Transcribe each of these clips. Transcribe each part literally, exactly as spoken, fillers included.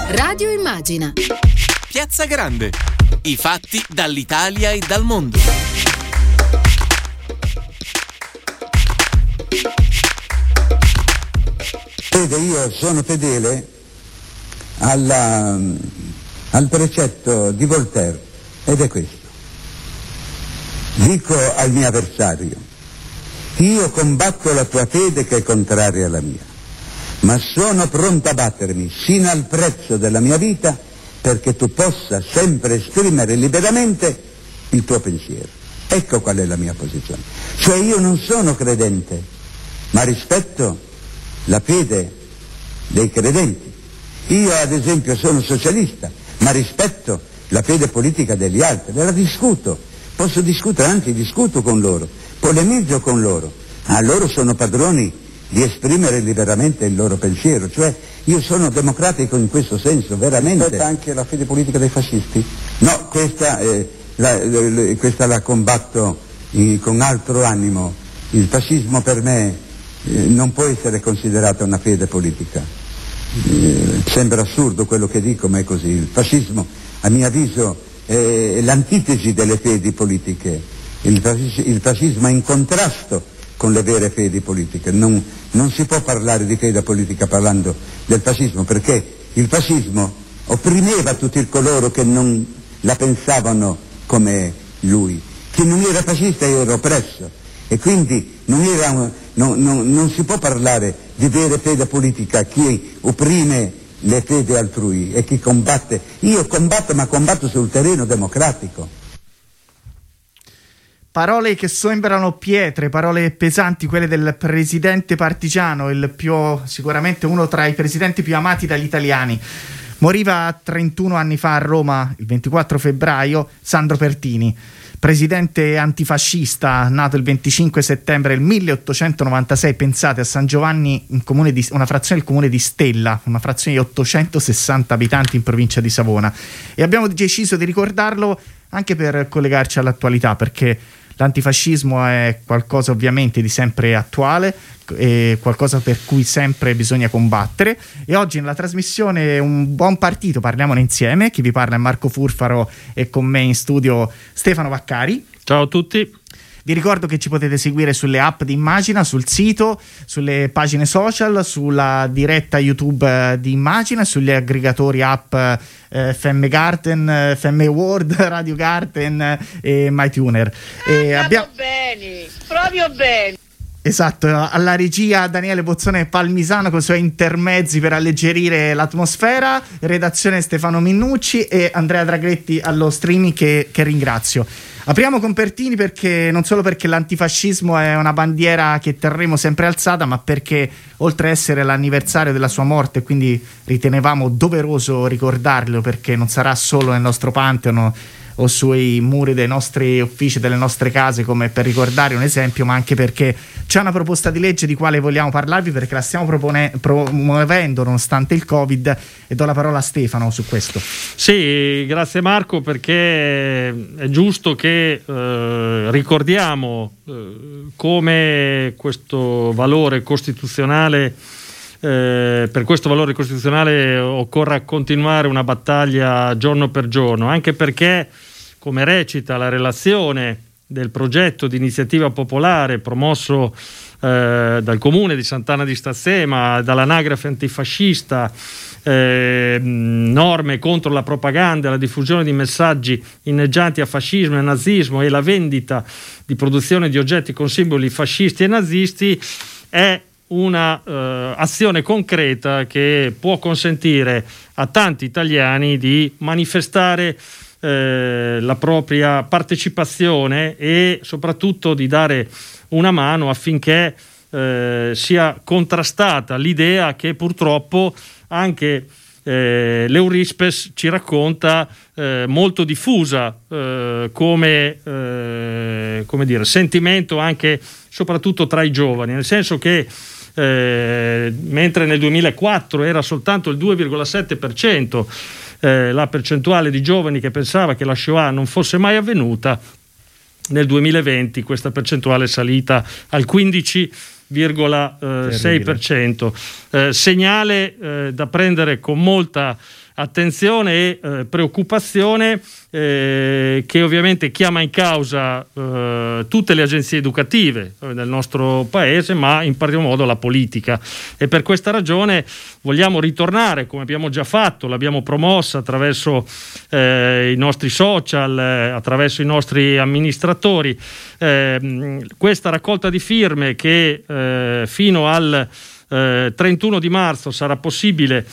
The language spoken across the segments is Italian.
Radio Immagina. Piazza Grande. I fatti dall'Italia e dal mondo. Vede, io sono fedele alla, al precetto di Voltaire, ed è questo. Dico al mio avversario: io combatto la tua fede che è contraria alla mia, ma sono pronto a battermi sino al prezzo della mia vita perché tu possa sempre esprimere liberamente il tuo pensiero. Ecco qual è la mia posizione. Cioè io non sono credente, ma rispetto la fede dei credenti. Io ad esempio sono socialista, ma rispetto la fede politica degli altri, ve la discuto, posso discutere, anzi discuto con loro, polemizzo con loro, a loro sono padroni di esprimere liberamente il loro pensiero, cioè io sono democratico in questo senso, veramente. Aspetta anche la fede politica dei fascisti? No, questa, eh, la, la, questa la combatto eh, con altro animo. Il fascismo per me eh, non può essere considerata una fede politica. Eh, sembra assurdo quello che dico, ma è così. Il fascismo, a mio avviso, è l'antitesi delle fedi politiche. Il fascismo, il fascismo è in contrasto con le vere fedi politiche. Non, non si può parlare di fede politica parlando del fascismo, perché il fascismo opprimeva tutti coloro che non la pensavano come lui. Chi non era fascista era oppresso, e quindi non, era un, non, non, non si può parlare di vera fede politica chi opprime le fedi altrui e chi combatte. Io combatto, ma combatto sul terreno democratico. Parole che sembrano pietre, parole pesanti, quelle del presidente partigiano, il più, sicuramente uno tra i presidenti più amati dagli italiani. Moriva trentuno anni fa a Roma, il ventiquattro febbraio, Sandro Pertini, presidente antifascista, nato il venticinque settembre del milleottocentonovantasei, pensate, a San Giovanni, in comune di, una frazione del comune di Stella, una frazione di ottocentosessanta abitanti in provincia di Savona. E abbiamo deciso di ricordarlo anche per collegarci all'attualità, perché l'antifascismo è qualcosa ovviamente di sempre attuale, è qualcosa per cui sempre bisogna combattere, e oggi nella trasmissione Un buon partito, parliamone insieme. Chi vi parla è Marco Furfaro e con me in studio Stefano Vaccari. Ciao a tutti. Vi ricordo che ci potete seguire sulle app di Immagina, sul sito, sulle pagine social, sulla diretta YouTube di Immagina, sugli aggregatori app eh, F M Garden, F M World, Radio Garden e MyTuner. E ah, abbiamo bene, proprio bene. Esatto, alla regia Daniele Bozzone Palmisano con i suoi intermezzi per alleggerire l'atmosfera, redazione Stefano Minnucci e Andrea Draghetti allo streaming che, che ringrazio. Apriamo con Pertini, perché non solo perché l'antifascismo è una bandiera che terremo sempre alzata, ma perché oltre a essere l'anniversario della sua morte, quindi ritenevamo doveroso ricordarlo, perché non sarà solo nel nostro Pantheon o sui muri dei nostri uffici, delle nostre case, come per ricordare un esempio, ma anche perché c'è una proposta di legge di quale vogliamo parlarvi, perché la stiamo propone- promuovendo nonostante il Covid, e do la parola a Stefano su questo. Sì, grazie Marco, perché è giusto che eh, ricordiamo eh, come questo valore costituzionale Eh, per questo valore costituzionale occorra continuare una battaglia giorno per giorno, anche perché, come recita la relazione del progetto di iniziativa popolare promosso eh, dal comune di Sant'Anna di Stazzema, dall'anagrafe antifascista, eh, norme contro la propaganda e la diffusione di messaggi inneggianti a fascismo e nazismo e la vendita di produzione di oggetti con simboli fascisti e nazisti, è una eh, azione concreta che può consentire a tanti italiani di manifestare eh, la propria partecipazione e soprattutto di dare una mano affinché eh, sia contrastata l'idea che purtroppo anche eh, l'Eurispes ci racconta eh, molto diffusa eh, come, eh, come dire, sentimento anche soprattutto tra i giovani, nel senso che Eh, mentre nel duemilaquattro era soltanto il due virgola sette per cento eh, la percentuale di giovani che pensava che la Shoah non fosse mai avvenuta, nel duemilaventi questa percentuale è salita al quindici virgola sei per cento. Eh, segnale eh, da prendere con molta attenzione e eh, preoccupazione eh, che ovviamente chiama in causa eh, tutte le agenzie educative del nostro paese, ma in particolar modo la politica, e per questa ragione vogliamo ritornare, come abbiamo già fatto, l'abbiamo promossa attraverso eh, i nostri social, eh, attraverso i nostri amministratori, eh, questa raccolta di firme che eh, fino al eh, trentuno di marzo sarà possibile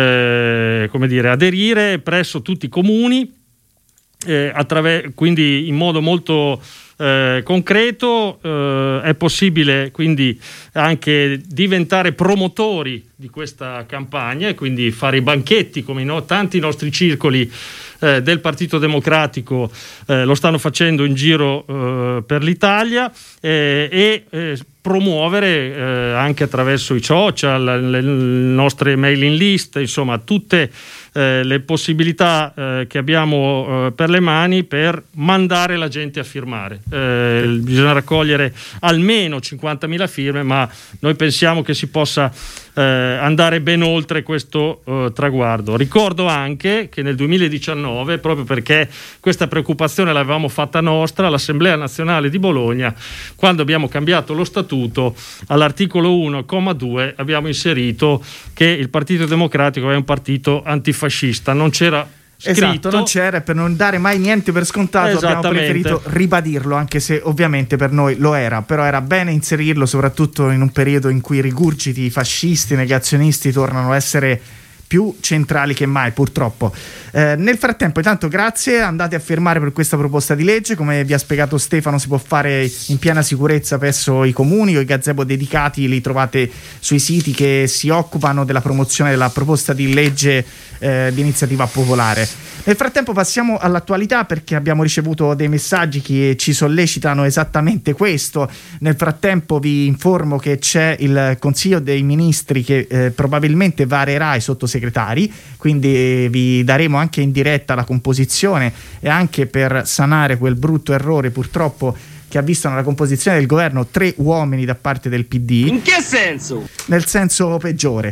eh, come dire, aderire presso tutti i comuni, eh, attraver- quindi in modo molto Eh, concreto. Eh, è possibile quindi anche diventare promotori di questa campagna e quindi fare i banchetti, come no, tanti nostri circoli eh, del Partito Democratico eh, lo stanno facendo in giro eh, per l'Italia, eh, e eh, promuovere eh, anche attraverso i social, le, le nostre mailing list, insomma tutte eh, le possibilità eh, che abbiamo eh, per le mani per mandare la gente a firmare. Eh, bisogna raccogliere almeno cinquantamila firme, ma noi pensiamo che si possa eh, andare ben oltre questo eh, traguardo. Ricordo anche che nel duemiladiciannove, proprio perché questa preoccupazione l'avevamo fatta nostra, all'Assemblea Nazionale di Bologna, quando abbiamo cambiato lo statuto, all'articolo uno, comma due, abbiamo inserito che il Partito Democratico è un partito antifascista. Non c'era scritto. Esatto, non c'era, per non dare mai niente per scontato abbiamo preferito ribadirlo, anche se ovviamente per noi lo era, però era bene inserirlo soprattutto in un periodo in cui i rigurgiti fascisti, negazionisti tornano a essere più centrali che mai, purtroppo. Eh, nel frattempo, intanto, grazie, andate a firmare per questa proposta di legge. Come vi ha spiegato Stefano, si può fare in piena sicurezza presso i comuni o i gazebo dedicati, li trovate sui siti che si occupano della promozione della proposta di legge eh, di iniziativa popolare. Nel frattempo passiamo all'attualità, perché abbiamo ricevuto dei messaggi che ci sollecitano esattamente questo. Nel frattempo vi informo che c'è il Consiglio dei Ministri che eh, probabilmente varierà i sottosegretari, quindi vi daremo anche in diretta la composizione, e anche per sanare quel brutto errore purtroppo che ha visto nella composizione del governo tre uomini da parte del P D. In che senso? Nel senso peggiore.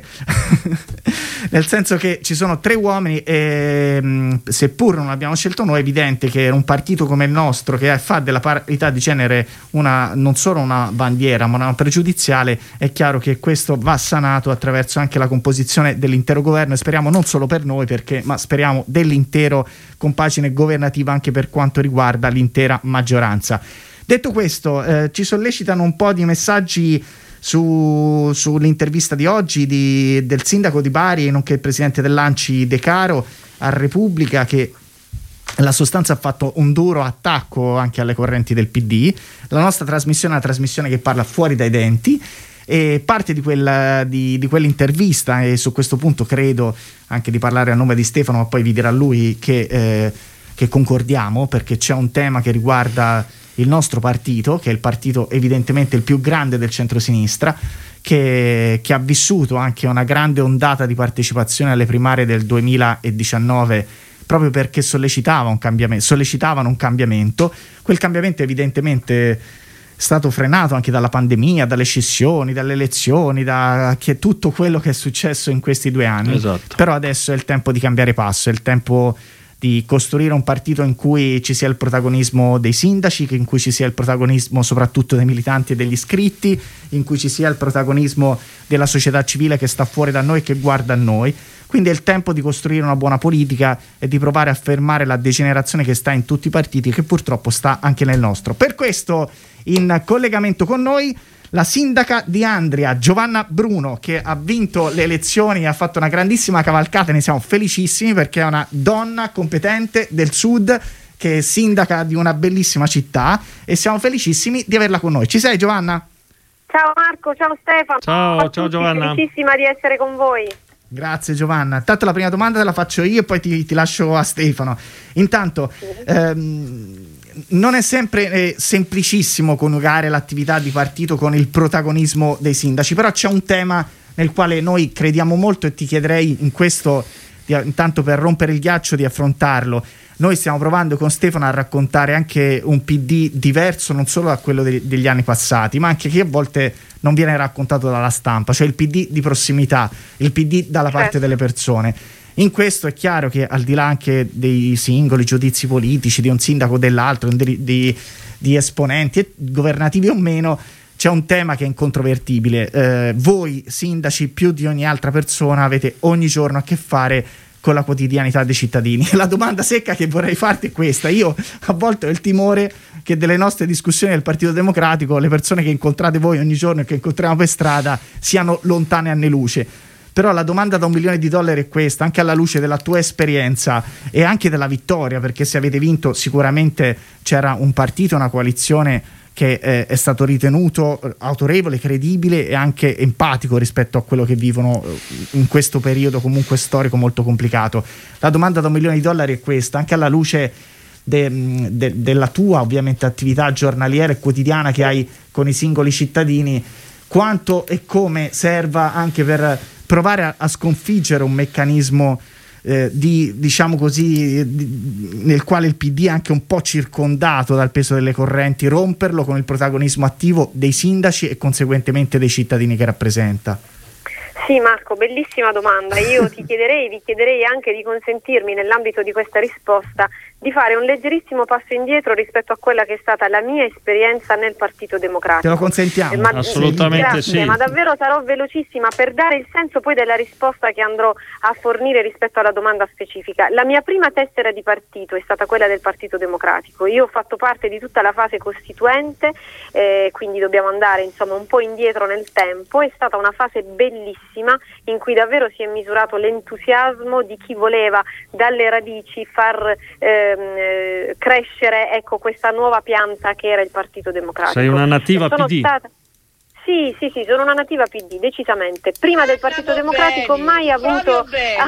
Nel senso che ci sono tre uomini e mh, seppur non abbiamo scelto noi, è evidente che un partito come il nostro, che fa della parità di genere una, non solo una bandiera ma una pregiudiziale, è chiaro che questo va sanato attraverso anche la composizione dell'intero governo, e speriamo non solo per noi, perché, ma speriamo dell'intero compagine governativa anche per quanto riguarda l'intera maggioranza. Detto questo, eh, ci sollecitano un po' di messaggi su, sull'intervista di oggi di, del sindaco di Bari, nonché il presidente dell'Anci De Caro, a Repubblica, che la sostanza ha fatto un duro attacco anche alle correnti del P D. La nostra trasmissione è una trasmissione che parla fuori dai denti, e parte di, quella, di, di quell'intervista, e su questo punto credo anche di parlare a nome di Stefano, ma poi vi dirà lui che, eh, che concordiamo, perché c'è un tema che riguarda il nostro partito, che è il partito evidentemente il più grande del centrosinistra, che, che ha vissuto anche una grande ondata di partecipazione alle primarie del duemiladiciannove, proprio perché sollecitava un cambiamento, sollecitavano un cambiamento. Quel cambiamento evidentemente è stato frenato anche dalla pandemia, dalle scissioni, dalle elezioni, da che tutto quello che è successo in questi due anni. Esatto. Però adesso è il tempo di cambiare passo, è il tempo di costruire un partito in cui ci sia il protagonismo dei sindaci, in cui ci sia il protagonismo soprattutto dei militanti e degli iscritti, in cui ci sia il protagonismo della società civile che sta fuori da noi e che guarda a noi. Quindi è il tempo di costruire una buona politica e di provare a fermare la degenerazione che sta in tutti i partiti, che purtroppo sta anche nel nostro. Per questo, in collegamento con noi, la sindaca di Andria, Giovanna Bruno, che ha vinto le elezioni, ha fatto una grandissima cavalcata, ne siamo felicissimi, perché è una donna competente del sud che è sindaca di una bellissima città, e siamo felicissimi di averla con noi. Ci sei, Giovanna? Ciao Marco, ciao Stefano. Ciao, ciao, ciao Giovanna. Felicissima di essere con voi. Grazie Giovanna. Intanto la prima domanda te la faccio io e poi ti, ti lascio a Stefano. Intanto ehm, non è sempre eh, semplicissimo coniugare l'attività di partito con il protagonismo dei sindaci, però c'è un tema nel quale noi crediamo molto e ti chiederei in questo, di, intanto per rompere il ghiaccio, di affrontarlo. noi stiamo provando con Stefano a raccontare anche un P D diverso, non solo da quello de- degli anni passati, ma anche che a volte non viene raccontato dalla stampa, cioè il P D di prossimità, il P D dalla parte certo. delle persone. In questo è chiaro che, al di là anche dei singoli giudizi politici di un sindaco o dell'altro, di, di, di esponenti governativi o meno, c'è un tema che è incontrovertibile. Eh, voi sindaci più di ogni altra persona avete ogni giorno a che fare con la quotidianità dei cittadini. La domanda secca che vorrei farti è questa: io a volte ho il timore che delle nostre discussioni del Partito Democratico le persone che incontrate voi ogni giorno e che incontriamo per strada siano lontane anni luce. Però la domanda da un milione di dollari è questa, anche alla luce della tua esperienza e anche della vittoria, perché se avete vinto sicuramente c'era un partito, una coalizione che eh, è stato ritenuto autorevole, credibile e anche empatico rispetto a quello che vivono in questo periodo comunque storico molto complicato. La domanda da un milione di dollari è questa, anche alla luce de, de, della tua ovviamente attività giornaliera e quotidiana che hai con i singoli cittadini, quanto e come serva anche per provare a, a sconfiggere un meccanismo eh, di, diciamo così, di, nel quale il P D è anche un po' circondato dal peso delle correnti, romperlo con il protagonismo attivo dei sindaci e conseguentemente dei cittadini che rappresenta. Sì, Marco, bellissima domanda. Io ti chiederei, vi chiederei anche di consentirmi nell'ambito di questa risposta di fare un leggerissimo passo indietro rispetto a quella che è stata la mia esperienza nel Partito Democratico. Te lo consentiamo? Ma, assolutamente grazie, sì. Ma davvero sarò velocissima per dare il senso poi della risposta che andrò a fornire rispetto alla domanda specifica. La mia prima tessera di partito è stata quella del Partito Democratico. Io ho fatto parte di tutta la fase costituente, eh, quindi dobbiamo andare insomma un po' indietro nel tempo. È stata una fase bellissima in cui davvero si è misurato l'entusiasmo di chi voleva dalle radici far eh, crescere ecco questa nuova pianta che era il Partito Democratico. Sei una nativa P D? Stata... Sì, sì, sì, sono una nativa P D, decisamente. Prima del Partito Democratico bene, mai avuto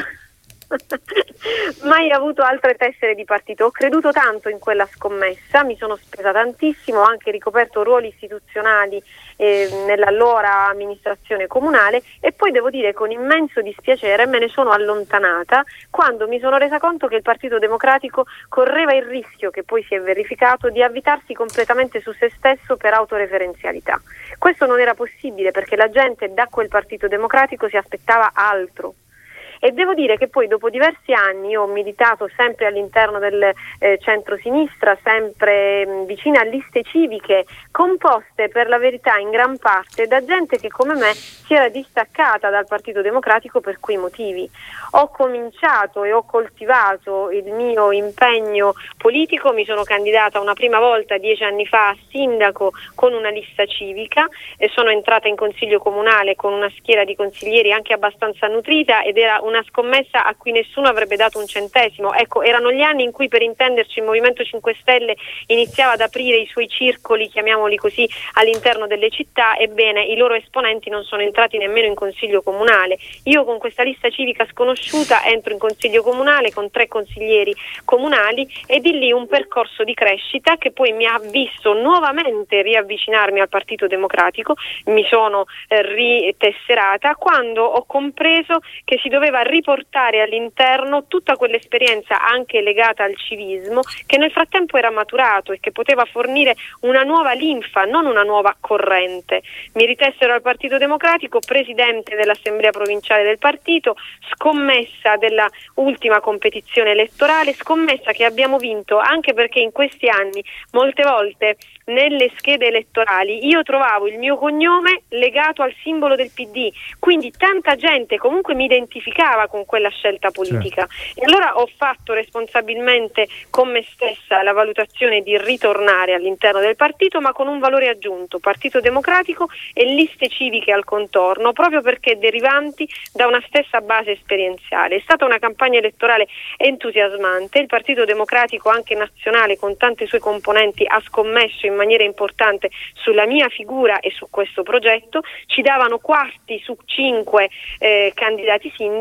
mai avuto altre tessere di partito. Ho creduto tanto in quella scommessa, mi sono spesa tantissimo, ho anche ricoperto ruoli istituzionali eh, nell'allora amministrazione comunale e poi devo dire con immenso dispiacere me ne sono allontanata quando mi sono resa conto che il Partito Democratico correva il rischio, che poi si è verificato, di avvitarsi completamente su se stesso per autoreferenzialità. Questo non era possibile perché la gente da quel Partito Democratico si aspettava altro. E devo dire che poi dopo diversi anni io ho militato sempre all'interno del eh, centro-sinistra, sempre mh, vicina a liste civiche, composte per la verità in gran parte da gente che come me si era distaccata dal Partito Democratico per quei motivi. Ho cominciato e ho coltivato il mio impegno politico, mi sono candidata una prima volta dieci anni fa a sindaco con una lista civica e sono entrata in consiglio comunale con una schiera di consiglieri anche abbastanza nutrita ed era una scommessa a cui nessuno avrebbe dato un centesimo. Ecco, erano gli anni in cui, per intenderci, il Movimento cinque Stelle iniziava ad aprire i suoi circoli, chiamiamoli così, all'interno delle città. Ebbene, i loro esponenti non sono entrati nemmeno in consiglio comunale. Io con questa lista civica sconosciuta entro in consiglio comunale con tre consiglieri comunali e di lì un percorso di crescita che poi mi ha visto nuovamente riavvicinarmi al Partito Democratico. Mi sono eh, ritesserata quando ho compreso che si doveva riportare all'interno tutta quell'esperienza anche legata al civismo che nel frattempo era maturato e che poteva fornire una nuova linfa, non una nuova corrente. Mi ritessero al Partito Democratico, presidente dell'Assemblea provinciale del partito, scommessa della ultima competizione elettorale, scommessa che abbiamo vinto anche perché in questi anni molte volte nelle schede elettorali io trovavo il mio cognome legato al simbolo del P D, quindi tanta gente comunque mi identificava con quella scelta politica. Certo. E allora ho fatto responsabilmente con me stessa la valutazione di ritornare all'interno del partito, ma con un valore aggiunto, Partito Democratico e liste civiche al contorno, proprio perché derivanti da una stessa base esperienziale. È stata una campagna elettorale entusiasmante, il Partito Democratico anche nazionale con tante sue componenti ha scommesso in maniera importante sulla mia figura e su questo progetto, ci davano quarti su cinque eh, candidati sindaco,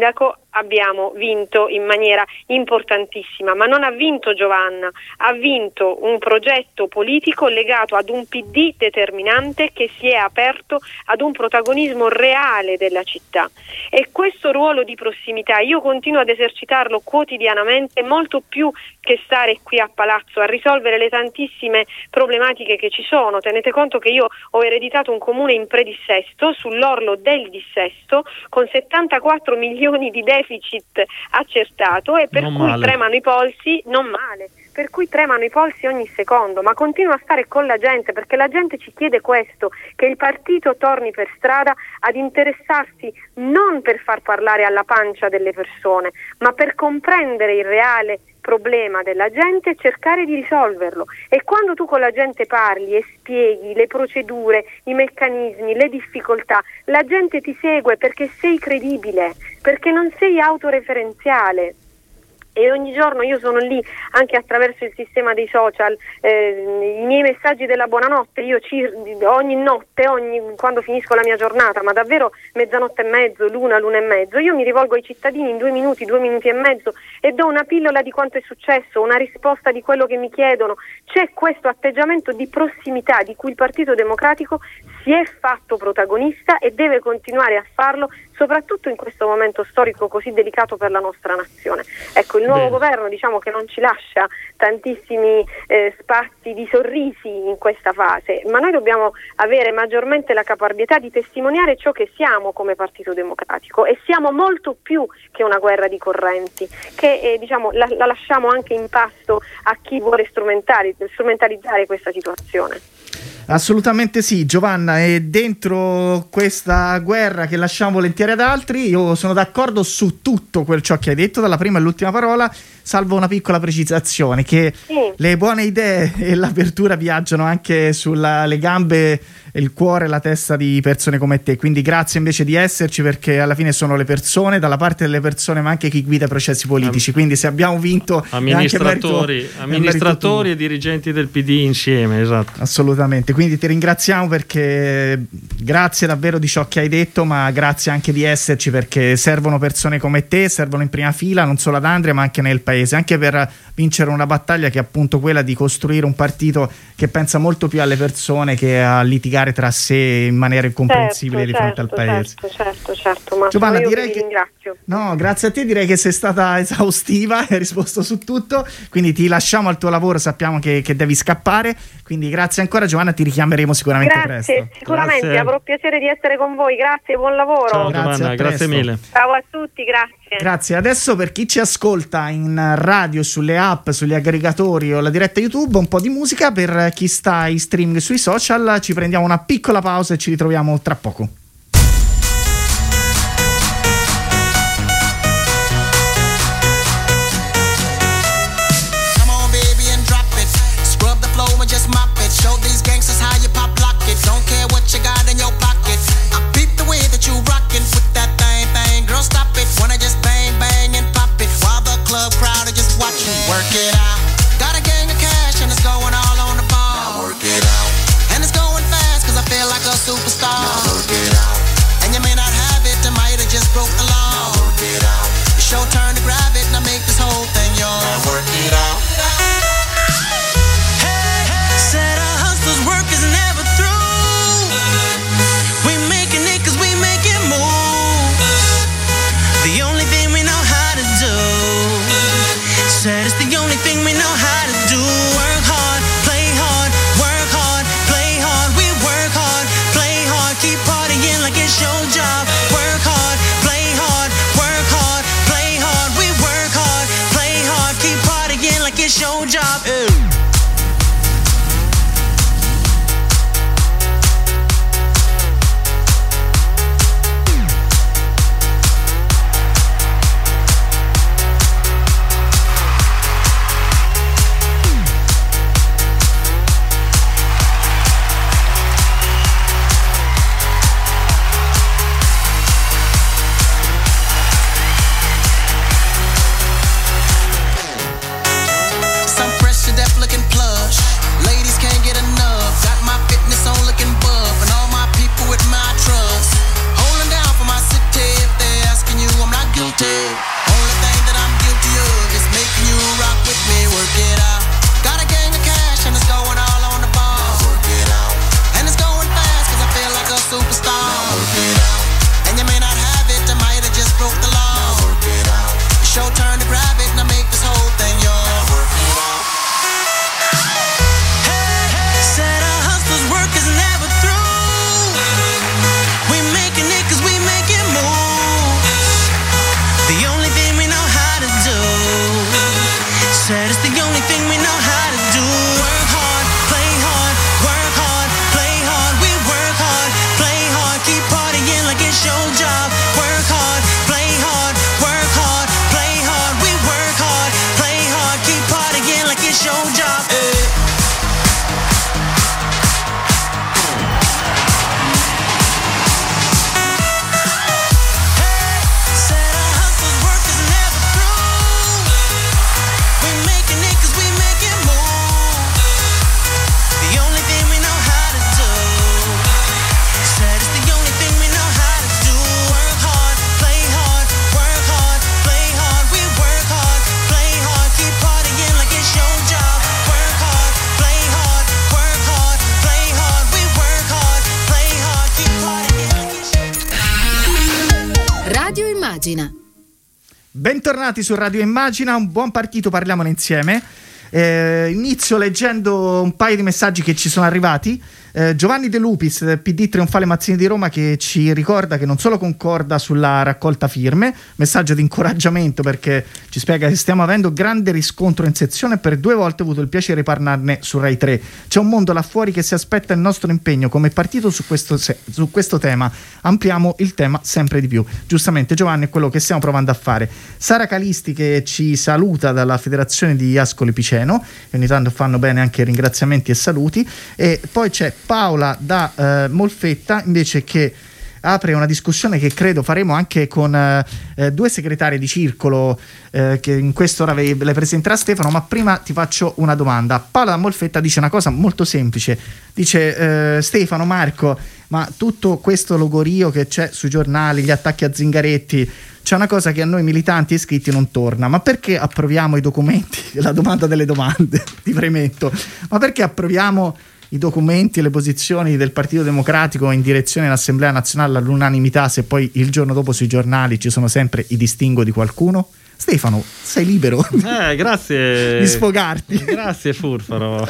abbiamo vinto in maniera importantissima, ma non ha vinto Giovanna, ha vinto un progetto politico legato ad un P D determinante che si è aperto ad un protagonismo reale della città, e questo ruolo di prossimità io continuo ad esercitarlo quotidianamente, molto più che stare qui a Palazzo a risolvere le tantissime problematiche che ci sono. Tenete conto che io ho ereditato un comune in predissesto, sull'orlo del dissesto, con settantaquattro milioni di deficit accertato, e per non cui male. tremano i polsi, non male, per cui tremano i polsi ogni secondo, ma continuo a stare con la gente perché la gente ci chiede questo, che il partito torni per strada ad interessarsi non per far parlare alla pancia delle persone, ma per comprendere il reale problema della gente e cercare di risolverlo. E quando tu con la gente parli e spieghi le procedure, i meccanismi, le difficoltà, la gente ti segue perché sei credibile, perché non sei autoreferenziale. E ogni giorno io sono lì anche attraverso il sistema dei social, eh, i miei messaggi della buonanotte, io ci, ogni notte, ogni, quando finisco la mia giornata, ma davvero mezzanotte e mezzo, l'una, l'una e mezzo, io mi rivolgo ai cittadini in due minuti, due minuti e mezzo e do una pillola di quanto è successo, una risposta di quello che mi chiedono. C'è questo atteggiamento di prossimità di cui il Partito Democratico si è fatto protagonista e deve continuare a farlo, soprattutto in questo momento storico così delicato per la nostra nazione. Ecco, il nuovo Bene. governo diciamo che non ci lascia tantissimi eh, spazi di sorrisi in questa fase, ma noi dobbiamo avere maggiormente la caparbietà di testimoniare ciò che siamo come Partito Democratico, e siamo molto più che una guerra di correnti, che eh, diciamo la, la lasciamo anche in pasto a chi vuole strumentali, strumentalizzare questa situazione. Assolutamente sì, Giovanna, e dentro questa guerra che lasciamo volentieri ad altri, io sono d'accordo su tutto quel ciò che hai detto, dalla prima all'ultima parola, salvo una piccola precisazione, che sì. le buone idee e l'apertura viaggiano anche sulle gambe, il cuore e la testa di persone come te, quindi grazie invece di esserci, perché alla fine sono le persone, dalla parte delle persone, ma anche chi guida i processi politici, quindi se abbiamo vinto amministratori, merito, amministratori e dirigenti del P D insieme, esatto. Assolutamente, quindi ti ringraziamo, perché grazie davvero di ciò che hai detto, ma grazie anche di esserci, perché servono persone come te, servono in prima fila non solo ad Andria ma anche nel paese, anche per vincere una battaglia che è appunto quella di costruire un partito che pensa molto più alle persone che a litigare tra sé in maniera incomprensibile certo, di fronte certo, al paese. Certo, certo, certo, ma Giovanna, io direi vi che ringrazio. No, grazie a te, direi che sei stata esaustiva, hai risposto su tutto, quindi ti lasciamo al tuo lavoro, sappiamo che, che devi scappare, quindi grazie ancora Giovanna, ti richiameremo sicuramente grazie, presto. Sicuramente, grazie. avrò piacere di essere con voi, grazie, buon lavoro. Ciao Grazie, Giovanna, grazie mille. Ciao a tutti, grazie. Grazie, adesso per chi ci ascolta in radio, sulle app, sugli aggregatori o la diretta YouTube, un po' di musica, per chi sta in streaming sui social ci prendiamo una piccola pausa e ci ritroviamo tra poco. Work it out. Got a gang of cash and it's going all on the ball. Now work it out. And it's going fast cause I feel like a superstar. Now work it out. Immagina. Bentornati su Radio Immagina, un buon partito, parliamone insieme. Eh, inizio leggendo un paio di messaggi che ci sono arrivati. Eh, Giovanni De Lupis del P D Trionfale Mazzini di Roma, che ci ricorda che non solo concorda sulla raccolta firme, messaggio di incoraggiamento perché ci spiega che stiamo avendo grande riscontro in sezione e per due volte ho avuto il piacere di parlarne su Rai tre. C'è un mondo là fuori che si aspetta il nostro impegno come partito su questo, su questo tema, ampliamo il tema sempre di più. Giustamente Giovanni, è quello che stiamo provando a fare. Sara Calisti che ci saluta dalla Federazione di Ascoli Piceno, e ogni tanto fanno bene anche ringraziamenti e saluti. E poi c'è Paola da eh, Molfetta invece, che apre una discussione che credo faremo anche con eh, due segretari di circolo eh, che in quest'ora ve le presenterà Stefano, ma prima ti faccio una domanda. Paola da Molfetta dice una cosa molto semplice, dice eh, Stefano, Marco, ma tutto questo logorio che c'è sui giornali, gli attacchi a Zingaretti, c'è una cosa che a noi militanti iscritti non torna: ma perché approviamo i documenti? La domanda delle domande, ti premetto, ma perché approviamo i documenti e le posizioni del Partito Democratico in direzione dell'Assemblea Nazionale all'unanimità, se poi il giorno dopo sui giornali ci sono sempre i distinguo di qualcuno? Stefano, sei libero eh, grazie di sfogarti. Grazie Furfaro.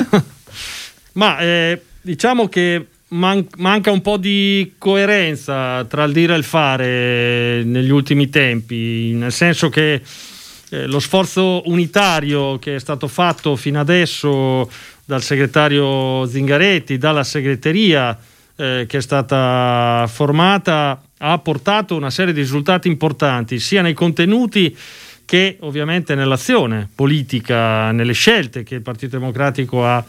Ma eh, diciamo che man- manca un po' di coerenza tra il dire e il fare negli ultimi tempi, nel senso che eh, lo sforzo unitario che è stato fatto fino adesso dal segretario Zingaretti, dalla segreteria eh, che è stata formata, ha portato una serie di risultati importanti, sia nei contenuti che ovviamente nell'azione politica, nelle scelte che il Partito Democratico ha,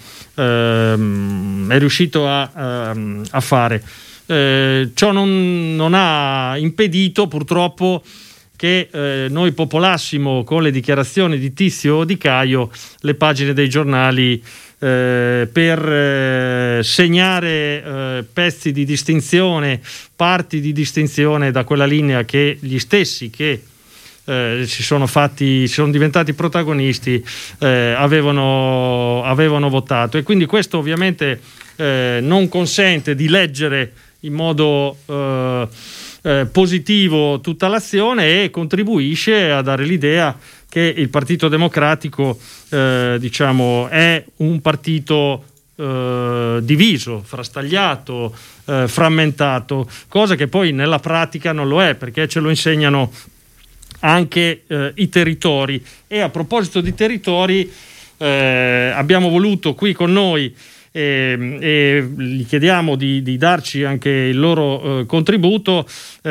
ehm, è riuscito a, ehm, a fare. Eh, ciò non, non ha impedito purtroppo che eh, noi popolassimo con le dichiarazioni di Tizio o di Caio le pagine dei giornali Eh, per eh, segnare eh, pezzi di distinzione, parti di distinzione da quella linea che gli stessi che eh, si sono fatti, si sono diventati protagonisti eh, avevano, avevano votato, e quindi questo ovviamente eh, non consente di leggere in modo eh, eh, positivo tutta l'azione e contribuisce a dare l'idea che il Partito Democratico eh, diciamo è un partito eh, diviso, frastagliato, eh, frammentato, cosa che poi nella pratica non lo è, perché ce lo insegnano anche eh, i territori. E a proposito di territori, eh, abbiamo voluto qui con noi E, e gli chiediamo di, di darci anche il loro eh, contributo,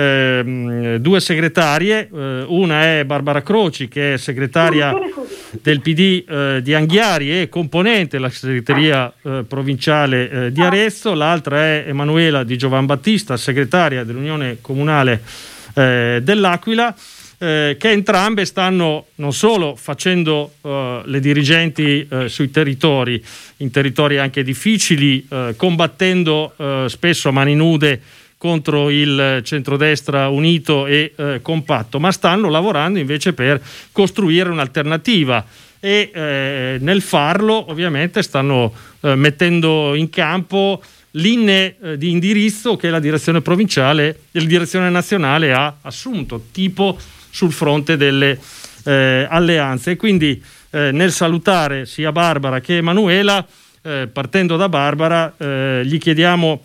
eh, due segretarie, eh, una è Barbara Croci, che è segretaria del P D eh, di Anghiari e componente della segreteria eh, provinciale eh, di Arezzo, l'altra è Emanuela Di Giovan Battista, segretaria dell'Unione Comunale eh, dell'Aquila, Eh, che entrambe stanno non solo facendo eh, le dirigenti eh, sui territori, in territori anche difficili, eh, combattendo eh, spesso a mani nude contro il centrodestra unito e eh, compatto, ma stanno lavorando invece per costruire un'alternativa e eh, nel farlo ovviamente stanno eh, mettendo in campo linee eh, di indirizzo che la direzione provinciale e la direzione nazionale ha assunto, tipo sul fronte delle eh, alleanze. E quindi eh, nel salutare sia Barbara che Emanuela, eh, partendo da Barbara, eh, gli chiediamo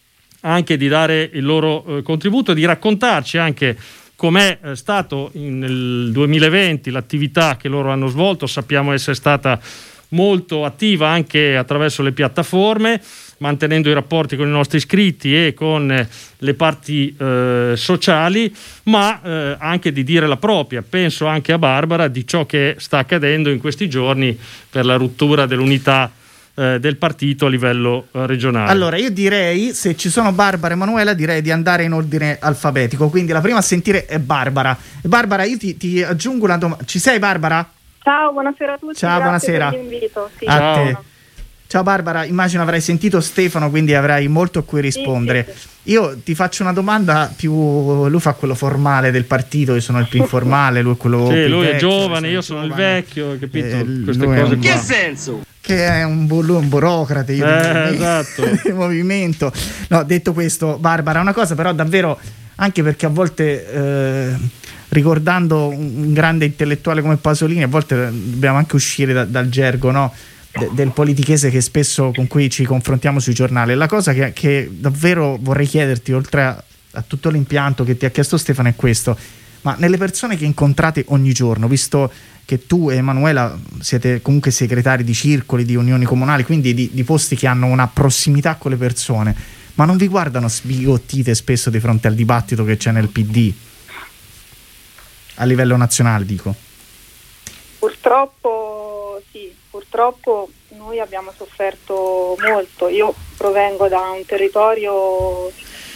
anche di dare il loro eh, contributo, di raccontarci anche com'è eh, stato in, nel duemilaventi l'attività che loro hanno svolto. Sappiamo essere stata molto attiva anche attraverso le piattaforme, mantenendo i rapporti con i nostri iscritti e con eh, le parti eh, sociali, ma eh, anche di dire la propria. Penso anche a Barbara di ciò che sta accadendo in questi giorni per la rottura dell'unità eh, del partito a livello eh, regionale. Allora io direi, se ci sono Barbara e Emanuela, direi di andare in ordine alfabetico, quindi la prima a sentire è Barbara. Barbara, io ti, ti aggiungo una domanda. Ci sei, Barbara? Ciao, buonasera a tutti. Ciao, buonasera. Per l'invito. Sì, a ciao. te. Ciao Barbara, immagino avrai sentito Stefano, quindi avrai molto a cui rispondere. Sì, sì, sì. Io ti faccio una domanda più... Lui fa quello formale del partito, io sono il più informale, lui è quello sì, più lui vecchio, è giovane, io sono sono il giovane. vecchio, capito? Eh, Queste lui è cose un- qua. Che senso? Che è un, bu- lui è un burocrate io Eh, del movi- esatto. del movimento. No, detto questo, Barbara, una cosa però davvero, anche perché a volte eh, ricordando un grande intellettuale come Pasolini, a volte dobbiamo anche uscire da, dal gergo, no? De, del politichese che spesso con cui ci confrontiamo sui giornali. La cosa che, che davvero vorrei chiederti, oltre a, a tutto l'impianto che ti ha chiesto Stefano, è questo: ma nelle persone che incontrate ogni giorno, visto che tu e Emanuela siete comunque segretari di circoli, di unioni comunali, quindi di, di posti che hanno una prossimità con le persone, ma non vi guardano sbigottite spesso di fronte al dibattito che c'è nel P D a livello nazionale, dico? Purtroppo sì, purtroppo noi abbiamo sofferto molto. Io provengo da un territorio,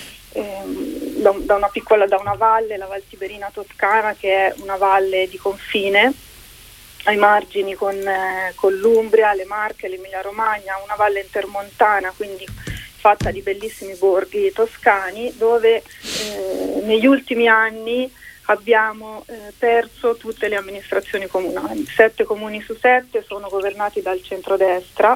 ehm, da, da una piccola, da una valle, la Val Tiberina Toscana, che è una valle di confine ai margini con, eh, con l'Umbria, le Marche, l'Emilia Romagna, una valle intermontana, quindi fatta di bellissimi borghi toscani, dove eh, negli ultimi anni abbiamo eh, perso tutte le amministrazioni comunali. Sette comuni su sette sono governati dal centrodestra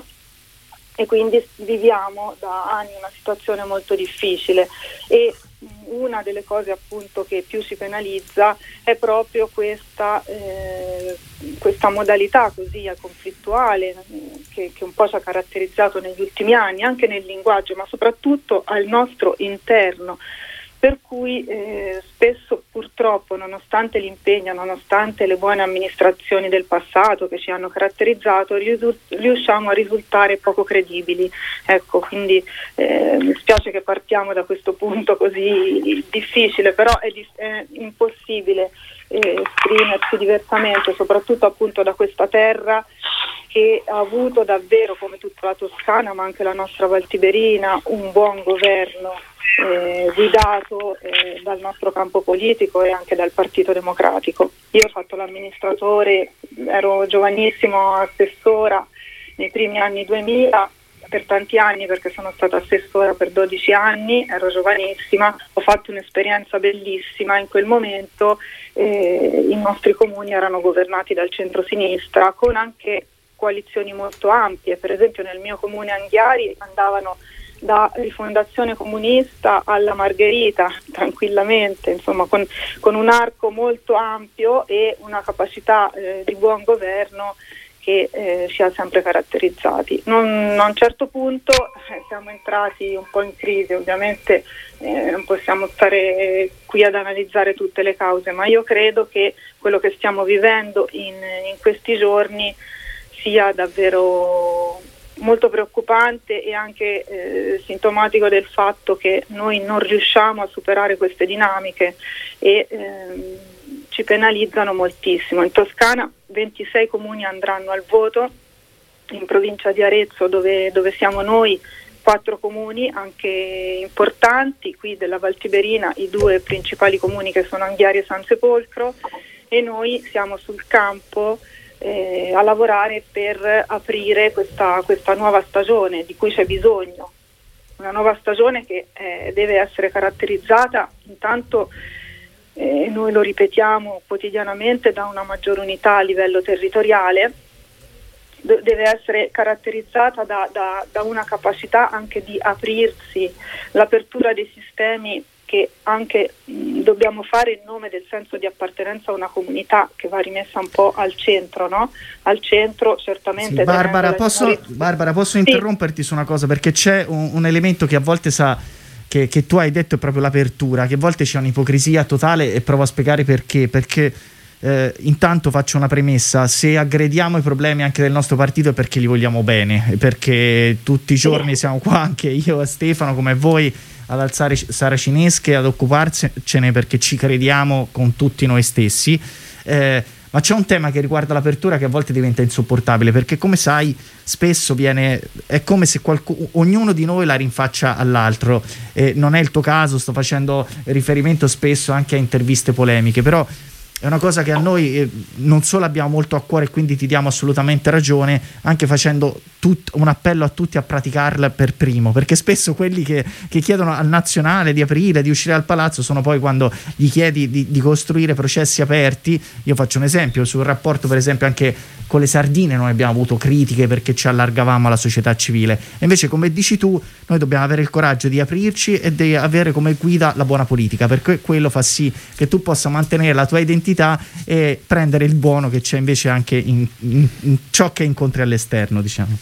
e quindi viviamo da anni una situazione molto difficile, e una delle cose appunto che più si penalizza è proprio questa, eh, questa modalità così conflittuale che, che un po' ci ha caratterizzato negli ultimi anni, anche nel linguaggio, ma soprattutto al nostro interno. Per cui eh, spesso purtroppo, nonostante l'impegno, nonostante le buone amministrazioni del passato che ci hanno caratterizzato, riusciamo a risultare poco credibili. Ecco, quindi eh, mi spiace che partiamo da questo punto così difficile, però è, di- è impossibile eh, esprimersi diversamente, soprattutto appunto da questa terra che ha avuto davvero, come tutta la Toscana, ma anche la nostra Val Tiberina, un buon governo eh, guidato eh, dal nostro campo politico e anche dal Partito Democratico. Io ho fatto l'amministratore, ero giovanissimo assessora nei primi anni duemila, per tanti anni, perché sono stata assessora per dodici anni, ero giovanissima, ho fatto un'esperienza bellissima. In quel momento eh, i nostri comuni erano governati dal centro-sinistra, con anche coalizioni molto ampie. Per esempio nel mio comune Anghiari andavano da Rifondazione Comunista alla Margherita tranquillamente, insomma con, con un arco molto ampio e una capacità eh, di buon governo che eh, ci ha sempre caratterizzati. Non, a un certo punto eh, siamo entrati un po' in crisi, ovviamente eh, non possiamo stare qui ad analizzare tutte le cause, ma io credo che quello che stiamo vivendo in, in questi giorni sia davvero molto preoccupante e anche eh, sintomatico del fatto che noi non riusciamo a superare queste dinamiche e ehm, ci penalizzano moltissimo. In Toscana ventisei comuni andranno al voto, in provincia di Arezzo, dove, dove siamo noi, quattro comuni anche importanti, qui della Val Tiberina i due principali comuni che sono Anghiari e San Sepolcro, e noi siamo sul campo Eh, a lavorare per aprire questa, questa nuova stagione di cui c'è bisogno, una nuova stagione che eh, deve essere caratterizzata intanto, eh, noi lo ripetiamo quotidianamente, da una maggiore unità a livello territoriale, D- deve essere caratterizzata da, da, da una capacità anche di aprirsi, l'apertura dei sistemi che anche mh, dobbiamo fare in nome del senso di appartenenza a una comunità che va rimessa un po' al centro, no? Al centro certamente. Sì, Barbara, posso, Barbara, posso sì. interromperti su una cosa, perché c'è un, un elemento che a volte sa che, che tu hai detto, è proprio l'apertura, che a volte c'è un'ipocrisia totale, e provo a spiegare perché. Perché eh, intanto faccio una premessa: se aggrediamo i problemi anche del nostro partito è perché li vogliamo bene, perché tutti i giorni sì. siamo qua, anche io e Stefano, come voi, ad alzare saracinesche, ad occuparcene, perché ci crediamo con tutti noi stessi. Eh, ma c'è un tema che riguarda l'apertura che a volte diventa insopportabile, perché come sai spesso viene, è come se qualcuno, ognuno di noi la rinfaccia all'altro. Eh, non è il tuo caso, sto facendo riferimento spesso anche a interviste polemiche, però è una cosa che a noi eh, non solo abbiamo molto a cuore, e quindi ti diamo assolutamente ragione, anche facendo tut- un appello a tutti a praticarla per primo, perché spesso quelli che, che chiedono al nazionale di aprire, di uscire dal palazzo, sono poi quando gli chiedi di, di costruire processi aperti. Io faccio un esempio sul rapporto, per esempio, anche con le sardine noi abbiamo avuto critiche perché ci allargavamo alla società civile, e invece, come dici tu, noi dobbiamo avere il coraggio di aprirci e di avere come guida la buona politica, perché quello fa sì che tu possa mantenere la tua identità e prendere il buono che c'è invece anche in, in, in ciò che incontri all'esterno, diciamo.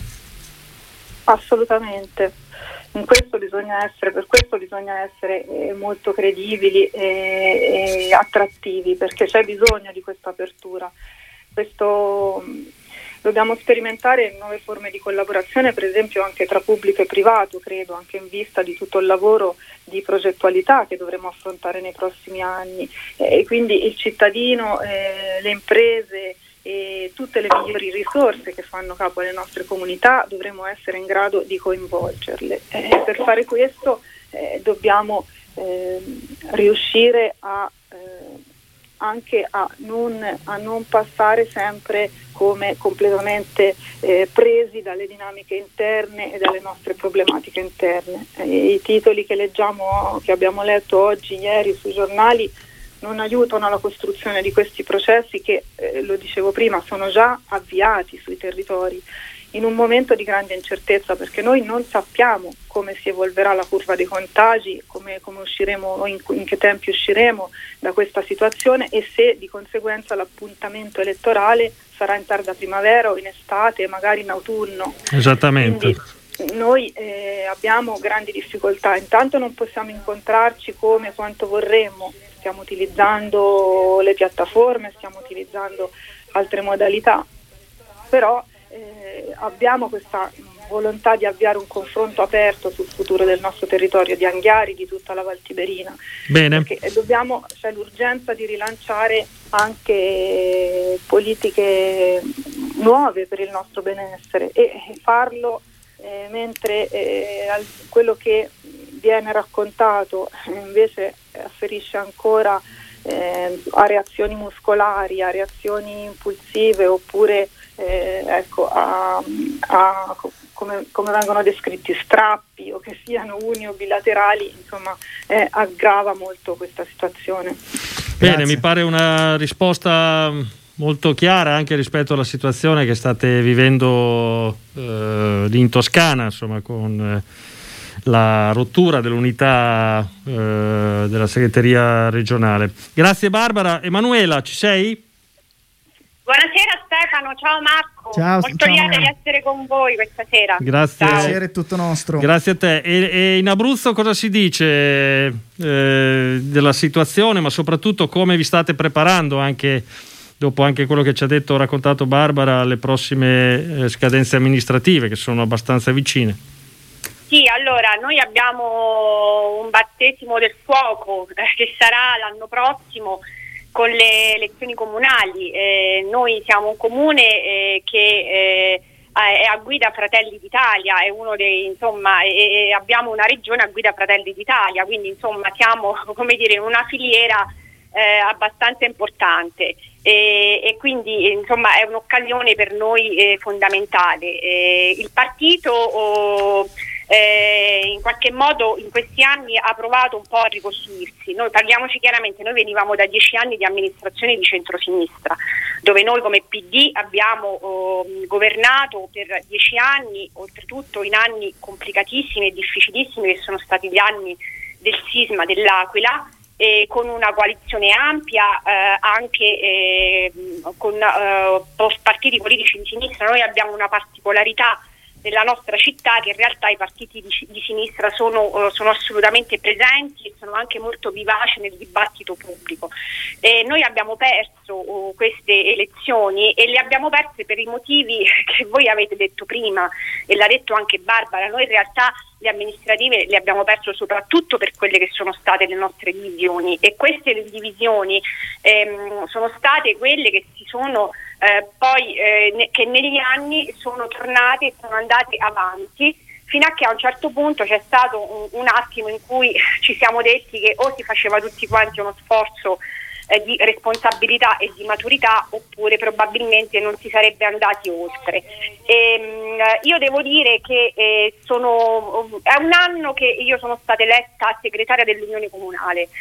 Assolutamente, in questo bisogna essere, per questo bisogna essere eh, molto credibili e, e attrattivi, perché c'è bisogno di questa apertura. Questo dobbiamo sperimentare nuove forme di collaborazione, per esempio anche tra pubblico e privato, credo, anche in vista di tutto il lavoro di progettualità che dovremo affrontare nei prossimi anni, e quindi il cittadino, eh, le imprese e tutte le migliori risorse che fanno capo alle nostre comunità dovremo essere in grado di coinvolgerle. Eh, per fare questo eh, dobbiamo eh, riuscire a eh, anche a non, a non passare sempre come completamente eh, presi dalle dinamiche interne e dalle nostre problematiche interne. Eh, I titoli che leggiamo, che abbiamo letto oggi, ieri sui giornali, non aiutano alla costruzione di questi processi che, eh, lo dicevo prima, sono già avviati sui territori in un momento di grande incertezza, perché noi non sappiamo come si evolverà la curva dei contagi, come, come usciremo, in, in che tempi usciremo da questa situazione, e se di conseguenza l'appuntamento elettorale sarà in tarda primavera o in estate, magari in autunno. Esattamente. Quindi noi eh, abbiamo grandi difficoltà, intanto non possiamo incontrarci come quanto vorremmo, stiamo utilizzando le piattaforme, stiamo utilizzando altre modalità, però Eh, abbiamo questa volontà di avviare un confronto aperto sul futuro del nostro territorio, di Anghiari, di tutta la Val Tiberina. Bene. Perché dobbiamo, c'è l'urgenza di rilanciare anche politiche nuove per il nostro benessere, e farlo eh, mentre eh, quello che viene raccontato invece afferisce ancora eh, a reazioni muscolari, a reazioni impulsive, oppure Eh, ecco, a, a come, come vengono descritti strappi, o che siano uni o bilaterali, insomma, eh, aggrava molto questa situazione. Bene, Grazie. mi pare una risposta molto chiara anche rispetto alla situazione che state vivendo eh, lì in Toscana, insomma, con eh, la rottura dell'unità eh, della segreteria regionale. Grazie Barbara. Emanuela, ci sei? Buonasera Stefano, ciao Marco, Ciao, molto ciao, lieta Manuela. di essere con voi questa sera. Grazie. Ciao. Piacere è tutto nostro. Grazie a te. E, e in Abruzzo cosa si dice eh, della situazione, ma soprattutto come vi state preparando, anche dopo anche quello che ci ha detto, raccontato Barbara, alle prossime eh, scadenze amministrative che sono abbastanza vicine? Sì, allora noi abbiamo un battesimo del fuoco eh, che sarà l'anno prossimo con le elezioni comunali. Eh, noi siamo un comune eh, che eh, è a guida Fratelli d'Italia, è uno dei, insomma, e, e abbiamo una regione a guida Fratelli d'Italia, quindi insomma siamo, come dire, in una filiera eh, abbastanza importante, e, e quindi insomma è un'occasione per noi eh, fondamentale. Eh, il partito oh, Eh, in qualche modo in questi anni ha provato un po' a ricostruirsi. Noi parliamoci chiaramente, noi venivamo da dieci anni di amministrazione di centrosinistra, dove noi come P D abbiamo eh, governato per dieci anni, oltretutto in anni complicatissimi e difficilissimi che sono stati gli anni del sisma dell'Aquila, eh, con una coalizione ampia, eh, anche eh, con eh, partiti politici di sinistra. Noi abbiamo una particolarità nella nostra città, che in realtà i partiti di, di sinistra sono, uh, sono assolutamente presenti e sono anche molto vivaci nel dibattito pubblico. E noi abbiamo perso uh, queste elezioni, e le abbiamo perse per i motivi che voi avete detto prima, e l'ha detto anche Barbara. Noi in realtà le amministrative le abbiamo perso soprattutto per quelle che sono state le nostre divisioni, e queste divisioni ehm, sono state quelle che si sono Eh, poi eh, ne, che negli anni sono tornate e sono andate avanti, fino a che a un certo punto c'è stato un, un attimo in cui ci siamo detti che o si faceva tutti quanti uno sforzo eh, di responsabilità e di maturità, oppure probabilmente non si sarebbe andati oltre. E, mh, io devo dire che eh, sono, è un anno che io sono stata eletta segretaria dell'Unione Comunale.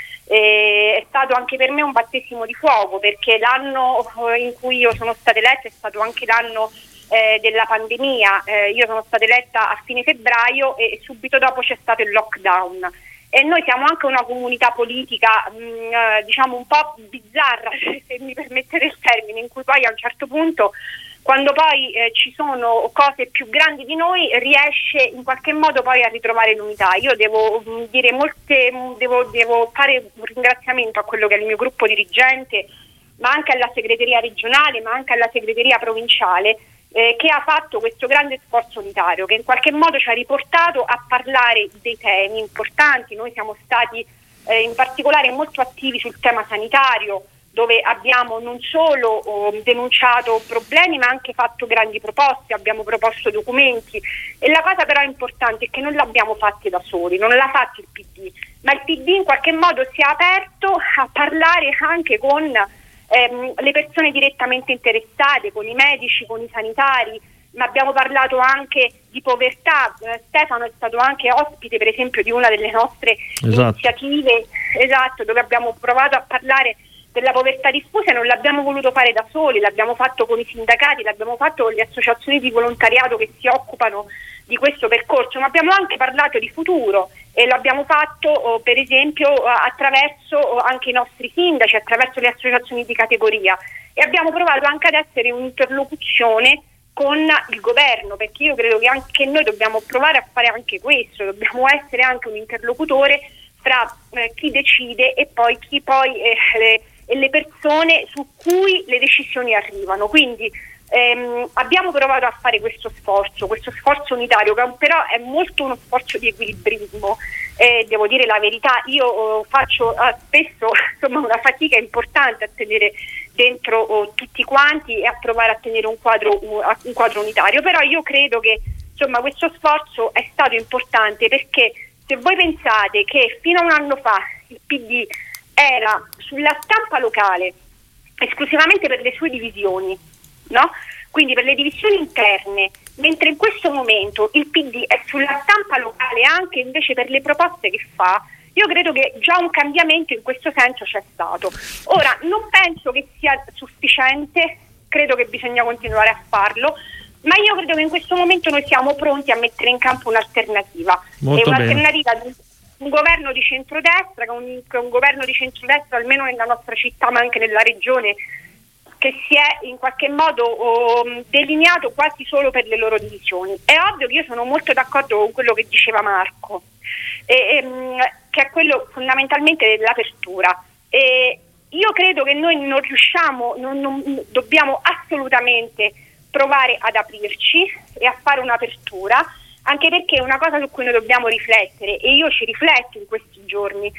E è stato anche per me un battesimo di fuoco, perché l'anno in cui io sono stata eletta è stato anche l'anno eh, della pandemia. Eh, io sono stata eletta a fine febbraio e subito dopo c'è stato il lockdown, e noi siamo anche una comunità politica mh, eh, diciamo un po' bizzarra, se mi permettete il termine, in cui poi a un certo punto, quando poi eh, ci sono cose più grandi di noi, riesce in qualche modo poi a ritrovare l'unità. Io devo mh, dire molte, mh, devo, devo fare un ringraziamento a quello che è il mio gruppo dirigente, ma anche alla segreteria regionale, ma anche alla segreteria provinciale, eh, che ha fatto questo grande sforzo unitario, che in qualche modo ci ha riportato a parlare dei temi importanti. Noi siamo stati eh, in particolare molto attivi sul tema sanitario, dove abbiamo non solo oh, denunciato problemi, ma anche fatto grandi proposte, abbiamo proposto documenti. E la cosa però importante è che non l'abbiamo fatti da soli, non l'ha fatto il P D, ma il P D in qualche modo si è aperto a parlare anche con ehm, le persone direttamente interessate, con i medici, con i sanitari, ma abbiamo parlato anche di povertà. eh, Stefano è stato anche ospite per esempio di una delle nostre esatto. iniziative, esatto, dove abbiamo provato a parlare della povertà diffusa, e non l'abbiamo voluto fare da soli, l'abbiamo fatto con i sindacati, l'abbiamo fatto con le associazioni di volontariato che si occupano di questo percorso, ma abbiamo anche parlato di futuro, e l'abbiamo fatto oh, per esempio attraverso oh, anche i nostri sindaci, attraverso le associazioni di categoria, e abbiamo provato anche ad essere un'interlocuzione con il governo, perché io credo che anche noi dobbiamo provare a fare anche questo, dobbiamo essere anche un interlocutore fra eh, chi decide e poi chi poi eh, e le persone su cui le decisioni arrivano. Quindi ehm, abbiamo provato a fare questo sforzo, questo sforzo unitario, che però è molto uno sforzo di equilibrismo. Eh, devo dire la verità, io oh, faccio eh, spesso insomma una fatica importante a tenere dentro oh, tutti quanti e a provare a tenere un quadro, un, un quadro unitario, però io credo che insomma questo sforzo è stato importante, perché se voi pensate che fino a un anno fa il P D era sulla stampa locale esclusivamente per le sue divisioni, no? Quindi per le divisioni interne, mentre in questo momento il P D è sulla stampa locale anche invece per le proposte che fa, io credo che già un cambiamento in questo senso c'è stato. Ora, non penso che sia sufficiente, credo che bisogna continuare a farlo, ma io credo che in questo momento noi siamo pronti a mettere in campo un'alternativa. Molto e un'alternativa di un governo di centrodestra, che un, che un governo di centrodestra almeno nella nostra città ma anche nella regione, che si è in qualche modo oh, delineato quasi solo per le loro divisioni. È ovvio che io sono molto d'accordo con quello che diceva Marco, e, e, che è quello fondamentalmente dell'apertura. E io credo che noi non riusciamo, non, non, dobbiamo assolutamente provare ad aprirci e a fare un'apertura, anche perché è una cosa su cui noi dobbiamo riflettere, e io ci rifletto in questi giorni.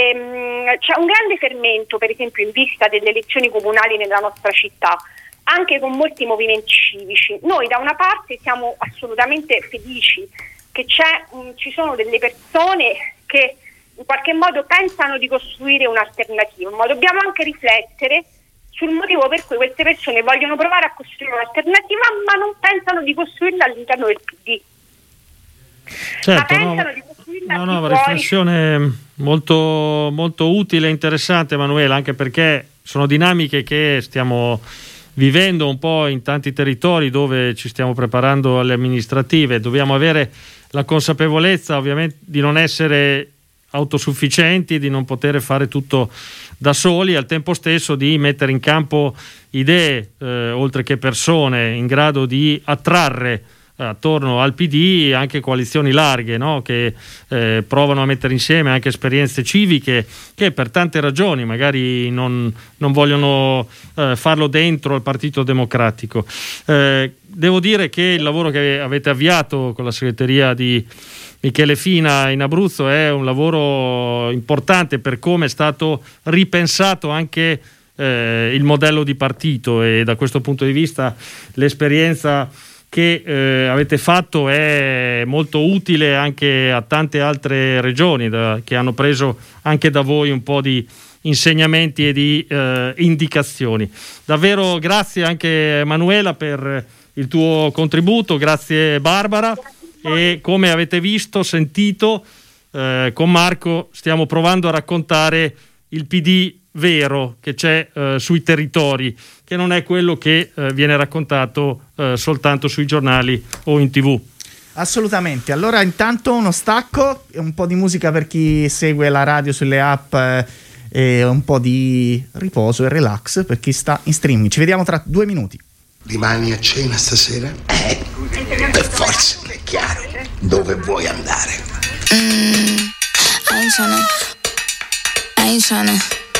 Ehm, c'è un grande fermento, per esempio, in vista delle elezioni comunali nella nostra città, anche con molti movimenti civici. Noi da una parte siamo assolutamente felici che c'è, um, ci sono delle persone che in qualche modo pensano di costruire un'alternativa, ma dobbiamo anche riflettere sul motivo per cui queste persone vogliono provare a costruire un'alternativa ma non pensano di costruirla all'interno del P D. Certo, ma pensano no, di costruirla no, no, una riflessione molto, molto utile e interessante, Emanuela, anche perché sono dinamiche che stiamo vivendo un po' in tanti territori dove ci stiamo preparando alle amministrative. Dobbiamo avere la consapevolezza ovviamente di non essere autosufficienti, di non poter fare tutto da soli, al tempo stesso di mettere in campo idee eh, oltre che persone in grado di attrarre eh, attorno al P D anche coalizioni larghe, no? Che eh, provano a mettere insieme anche esperienze civiche che per tante ragioni magari non, non vogliono eh, farlo dentro al Partito Democratico. Eh, devo dire che il lavoro che avete avviato con la segreteria di Michele Fina in Abruzzo è un lavoro importante per come è stato ripensato anche eh, il modello di partito, e da questo punto di vista l'esperienza che eh, avete fatto è molto utile anche a tante altre regioni da, che hanno preso anche da voi un po' di, insegnamenti e di eh, indicazioni. Davvero grazie anche Emanuela per il tuo contributo, grazie Barbara, e come avete visto, sentito, eh, con Marco stiamo provando a raccontare il P D vero che c'è eh, sui territori, che non è quello che eh, viene raccontato eh, soltanto sui giornali o in tv. Assolutamente. Allora intanto uno stacco, un po' di musica per chi segue la radio sulle app eh, e un po' di riposo e relax per chi sta in streaming. Ci vediamo tra due minuti. Rimani a cena stasera? Eh, per forza, è chiaro. Dove vuoi andare? Mm, I ain't tryna I ain't tryna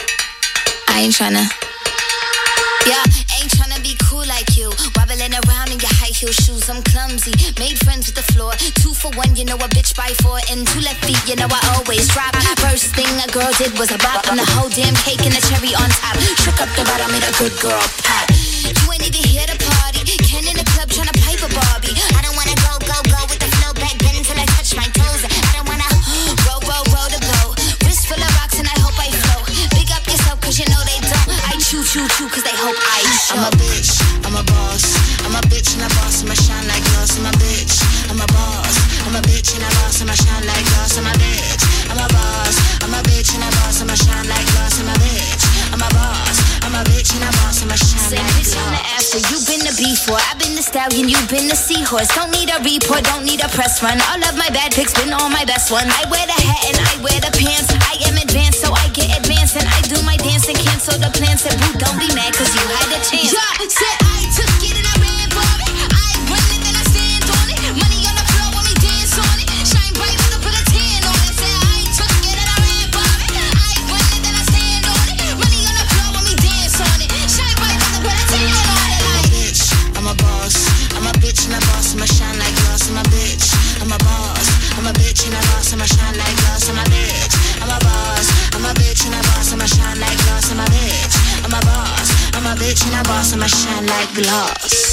I ain't tryna Yeah, ain't tryna be cool like you. Wobbling around in your high heel shoes, I'm clumsy. Made friends with the floor. Two for one, you know a bitch by four. And two left feet, you know I always drop. First thing a girl did was a bop. And the whole damn cake and the cherry on top. Shook up the bottom, made a good girl pop. You ain't even here to party. Ken in the club tryna pipe a Barbie. I don't wanna go, go, go with the flow back then until I touch my toes. I don't wanna roll, roll, roll the boat. Wrist full of rocks and I hope I float. Big up yourself cause you know they don't. I chew, chew, chew cause they hope I show. I'm a bitch, I'm a boss. I'm a bitch and a boss, I'ma shine like glass. I'm a bitch, I'm a boss. I'm a bitch and a boss, I'ma shine like glass. I'm a bitch, I'm a boss. I'm a bitch and a boss, I'ma shine like glass. I'm a bitch, I'm a boss. I'm a bitch and a boss, I'ma shine like glass. On the after, you been the B four, I've been the stallion, you been the seahorse. Don't need a report, don't need a press run. All of my bad pics been all my best ones. I wear the hat and I wear the pants. I am advanced, so I get advanced. And I do my dance and cancel the plans. Said, boo, don't be mad cause you had a chance. Yeah, said I took it and I ran for it. I run it and I stand on it. Money on the floor when we dance on it. Shine bright when I put a tan on it. Said I took it and I ran for it. I run it and I stand on it. Money on the floor when we dance on it. Shine bright when I put a tan on it. I'm a bitch, I'm a boss. I'm a bitch and a boss, I'ma shine like glass. I'm a bitch, I'm a boss. I'm a bitch and a boss, I'ma shine like glass. I'm a bitch, I'm a boss. I'm a bitch and a boss, I'ma shine like glass. I'm a bitch, I'm a boss. I'm a bitch and a boss, I'ma shine like glass.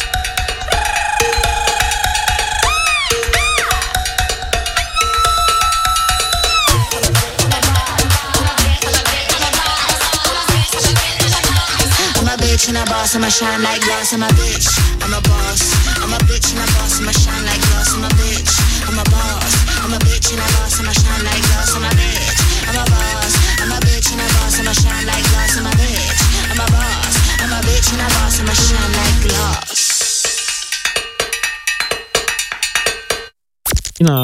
And a boss, I'ma shine like glass. I'm a bitch, I'm a boss. I'm a bitch and a boss, I'ma shine like glass. I'm a bitch, I'm a boss. I'm a bitch and a boss, I'ma shine like glass. I'm a bitch, I'm a boss. I'm a bitch and a boss, I'ma shine like glass. I'm a bitch, I'm a boss. I'm a bitch and a boss, I'ma shine like glass. No.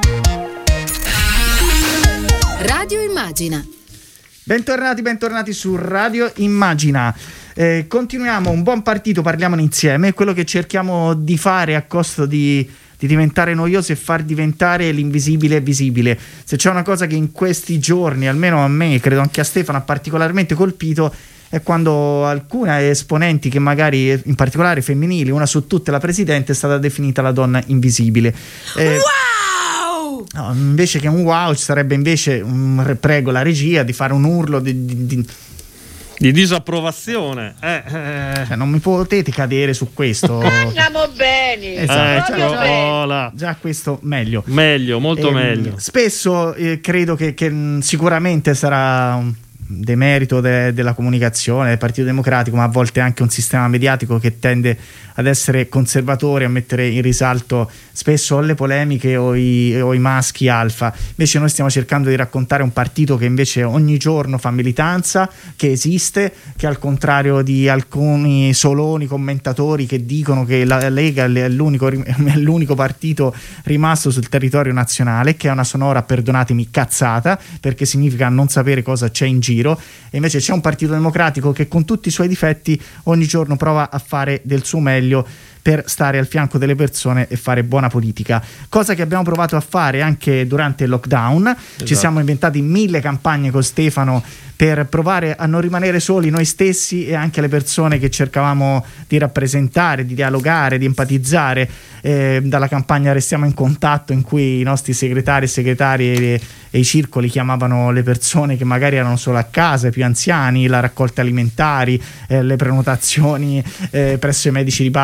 Radio Immagina. Bentornati, bentornati su Radio Immagina. Eh, continuiamo un buon partito, parliamone insieme. Quello che cerchiamo di fare a costo di, di diventare noiosi è far diventare l'invisibile visibile. Se c'è una cosa che in questi giorni, almeno a me, credo anche a Stefano, ha particolarmente colpito, è quando alcune esponenti, che magari in particolare femminili, una su tutte la presidente, è stata definita la donna invisibile. Eh, wow! No, invece che un wow ci sarebbe invece un, prego la regia di fare un urlo di, di, di di disapprovazione. Eh, eh. Cioè, non mi potete cadere su questo. Andiamo bene. Esatto. Eh, già, già, già questo meglio. Meglio, molto e, meglio. Spesso eh, credo che, che mh, sicuramente sarà un demerito de, della comunicazione del Partito Democratico, ma a volte anche un sistema mediatico che tende ad essere conservatore, a mettere in risalto spesso le polemiche o i, o i maschi alfa. Invece noi stiamo cercando di raccontare un partito che invece ogni giorno fa militanza, che esiste, che al contrario di alcuni soloni commentatori che dicono che la Lega è l'unico, è l'unico partito rimasto sul territorio nazionale, che è una sonora, perdonatemi, cazzata, perché significa non sapere cosa c'è in giro. E invece c'è un Partito Democratico che con tutti i suoi difetti ogni giorno prova a fare del suo meglio per stare al fianco delle persone e fare buona politica, cosa che abbiamo provato a fare anche durante il lockdown. Esatto. Ci siamo inventati mille campagne con Stefano per provare a non rimanere soli noi stessi e anche le persone che cercavamo di rappresentare, di dialogare, di empatizzare, eh, dalla campagna Restiamo in Contatto, in cui i nostri segretari e segretarie e, e i circoli chiamavano le persone che magari erano solo a casa, i più anziani, la raccolta alimentari, eh, le prenotazioni eh, presso i medici di base, le, pre-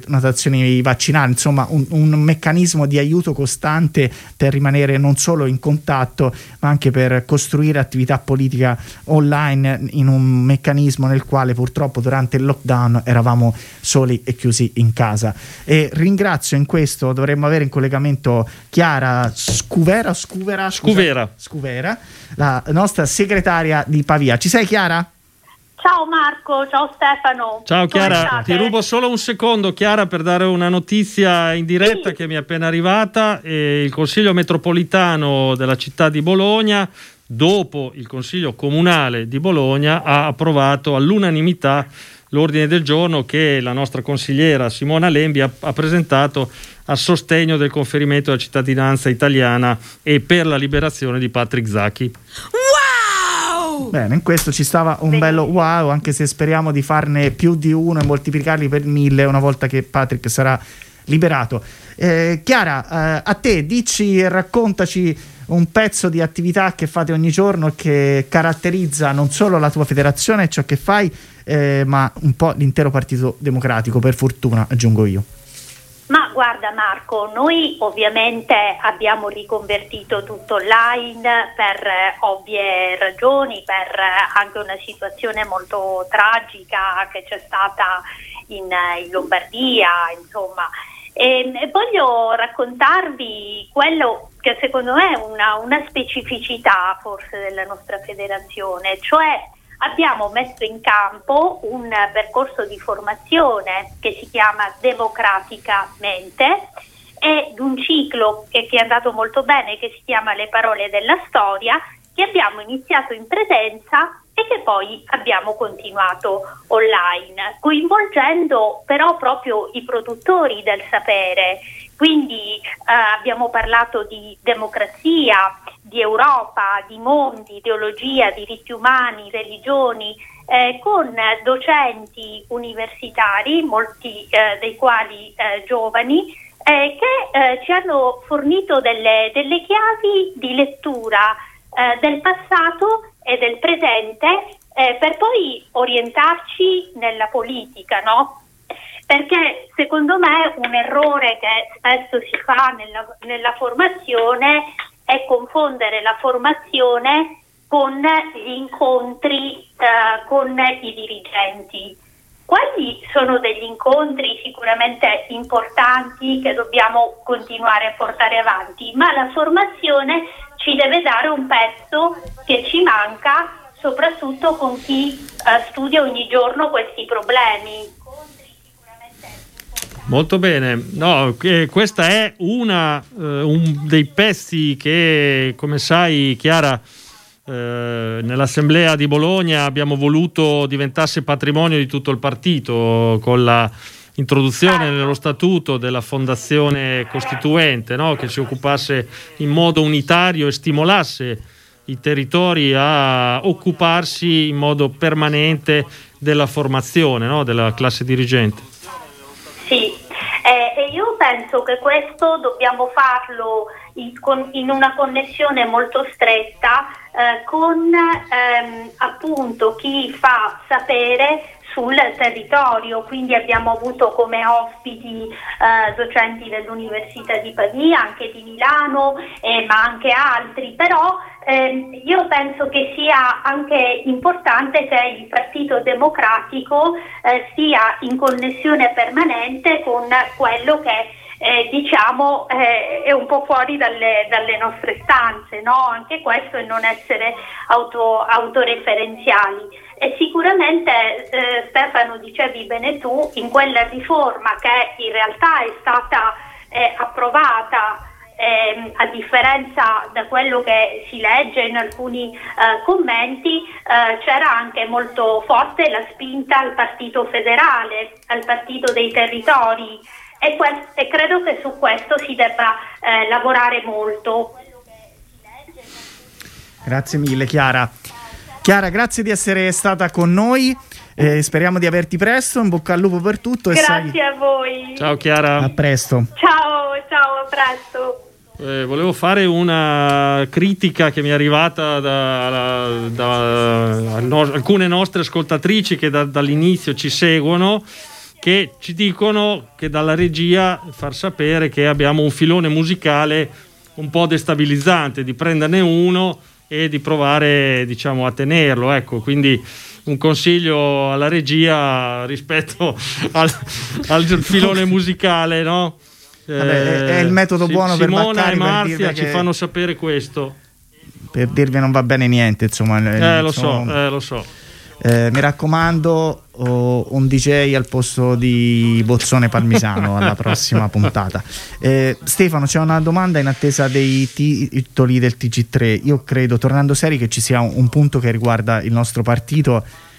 prenotazioni vaccinali, insomma un, un meccanismo di aiuto costante per rimanere non solo in contatto ma anche per costruire attività politica online in un meccanismo nel quale purtroppo durante il lockdown eravamo soli e chiusi in casa. E ringrazio in questo, dovremmo avere in collegamento Chiara Scuvera Scuvera Scuvera, Scuvera la nostra segretaria di Pavia. Ci sei, Chiara? Ciao Marco, ciao Stefano. Ciao Chiara, ti rubo solo un secondo, Chiara, per dare una notizia in diretta sì. che mi è appena arrivata. Eh, il Consiglio metropolitano della città di Bologna, dopo il Consiglio comunale di Bologna, ha approvato all'unanimità l'ordine del giorno che la nostra consigliera Simona Lembi ha, ha presentato a sostegno del conferimento della cittadinanza italiana e per la liberazione di Patrick Zaki. Bene, in questo ci stava un bello wow, anche se speriamo di farne più di uno e moltiplicarli per mille una volta che Patrick sarà liberato. Eh, Chiara, eh, a te, dici e raccontaci un pezzo di attività che fate ogni giorno che caratterizza non solo la tua federazione, ciò che fai, eh, ma un po' l'intero Partito Democratico, per fortuna, aggiungo io. Ma guarda Marco, noi ovviamente abbiamo riconvertito tutto online per eh, ovvie ragioni, per eh, anche una situazione molto tragica che c'è stata in, in Lombardia, insomma. E, e voglio raccontarvi quello che secondo me è una, una specificità forse della nostra federazione, cioè abbiamo messo in campo un percorso di formazione che si chiama Democraticamente ed un ciclo che, che è andato molto bene, che si chiama Le parole della storia, che abbiamo iniziato in presenza e che poi abbiamo continuato online, coinvolgendo però proprio i produttori del sapere. Quindi eh, abbiamo parlato di democrazia, di Europa, di mondi, ideologia, diritti umani, religioni, eh, con docenti universitari, molti eh, dei quali eh, giovani, eh, che eh, ci hanno fornito delle, delle chiavi di lettura eh, del passato e del presente eh, per poi orientarci nella politica, no? Perché secondo me un errore che spesso si fa nella, nella formazione è confondere la formazione con gli incontri eh, con i dirigenti. Quelli sono degli incontri sicuramente importanti che dobbiamo continuare a portare avanti, ma la formazione ci deve dare un pezzo che ci manca, soprattutto con chi eh, studia ogni giorno questi problemi. Molto bene, no, eh, questa è una eh, un dei pezzi che, come sai Chiara, eh, nell'assemblea di Bologna abbiamo voluto diventasse patrimonio di tutto il partito, con la introduzione nello statuto della fondazione costituente, no? Che si occupasse in modo unitario e stimolasse i territori a occuparsi in modo permanente della formazione, no? Della classe dirigente. Sì, eh, e io penso che questo dobbiamo farlo in, con, in una connessione molto stretta eh, con ehm, appunto chi fa sapere sul territorio, quindi abbiamo avuto come ospiti eh, docenti dell'Università di Pavia, anche di Milano, eh, ma anche altri, però eh, io penso che sia anche importante che il Partito Democratico eh, sia in connessione permanente con quello che eh, diciamo eh, è un po' fuori dalle, dalle nostre stanze, no? Anche questo, e non essere auto, autoreferenziali. E sicuramente eh, Stefano, dicevi bene tu, in quella riforma che in realtà è stata eh, approvata eh, a differenza da quello che si legge in alcuni eh, commenti, eh, c'era anche molto forte la spinta al partito federale, al partito dei territori, e, que- e credo che su questo si debba eh, lavorare molto. Grazie mille Chiara. Chiara, grazie di essere stata con noi, eh, speriamo di averti presto, in bocca al lupo per tutto. Grazie e sai... a voi. Ciao Chiara. A presto. Ciao, ciao, a presto. Eh, volevo fare una critica che mi è arrivata da, da, da no, alcune nostre ascoltatrici che da, dall'inizio ci seguono, che ci dicono che dalla regia far sapere che abbiamo un filone musicale un po' destabilizzante, di prenderne uno e di provare, diciamo, a tenerlo, ecco. Quindi un consiglio alla regia rispetto al, al filone musicale, no? Vabbè, è il metodo eh, buono per Simona Baccari, e Marzia per ci che... fanno sapere questo. Per dirvi non va bene niente, insomma. Eh, lo insomma, so, eh, lo so. Eh, mi raccomando, oh, un D J al posto di Bozzone Parmisano alla prossima puntata. Eh, Stefano, c'è una domanda in attesa dei titoli del T G tre. Io credo, tornando seri, che ci sia un, un punto che riguarda il nostro partito,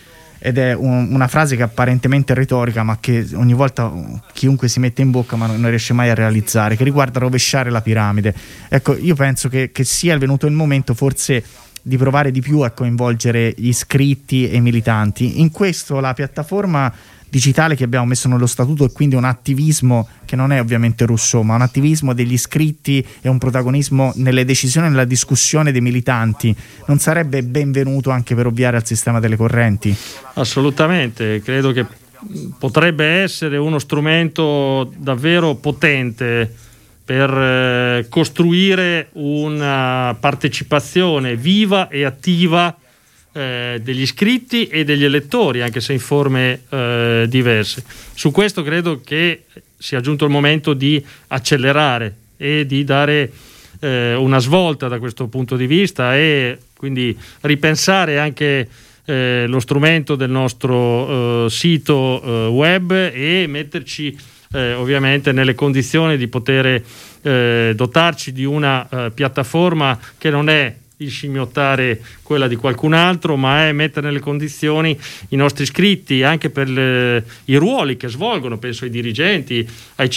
ed è un, una frase che apparentemente è retorica, ma che ogni volta chiunque si mette in bocca ma non, non riesce mai a realizzare, che riguarda rovesciare la piramide. Ecco, io penso che, che sia venuto il momento forse di provare di più a coinvolgere gli iscritti e i militanti. In questo la piattaforma digitale che abbiamo messo nello statuto è quindi un attivismo che non è ovviamente Rousseau, ma un attivismo degli iscritti e un protagonismo nelle decisioni e nella discussione dei militanti. Non sarebbe benvenuto anche per ovviare al sistema delle correnti? Assolutamente, credo che potrebbe essere uno strumento davvero potente per eh, costruire una partecipazione viva e attiva eh, degli iscritti e degli elettori, anche se in forme eh, diverse. Su questo credo che sia giunto il momento di accelerare e di dare eh, una svolta da questo punto di vista, e quindi ripensare anche eh, lo strumento del nostro eh, sito eh, web e metterci Eh, ovviamente nelle condizioni di poter eh, dotarci di una eh, piattaforma che non è il scimmiottare quella di qualcun altro, ma è mettere nelle condizioni i nostri iscritti anche per le, i ruoli che svolgono. Penso ai dirigenti, ai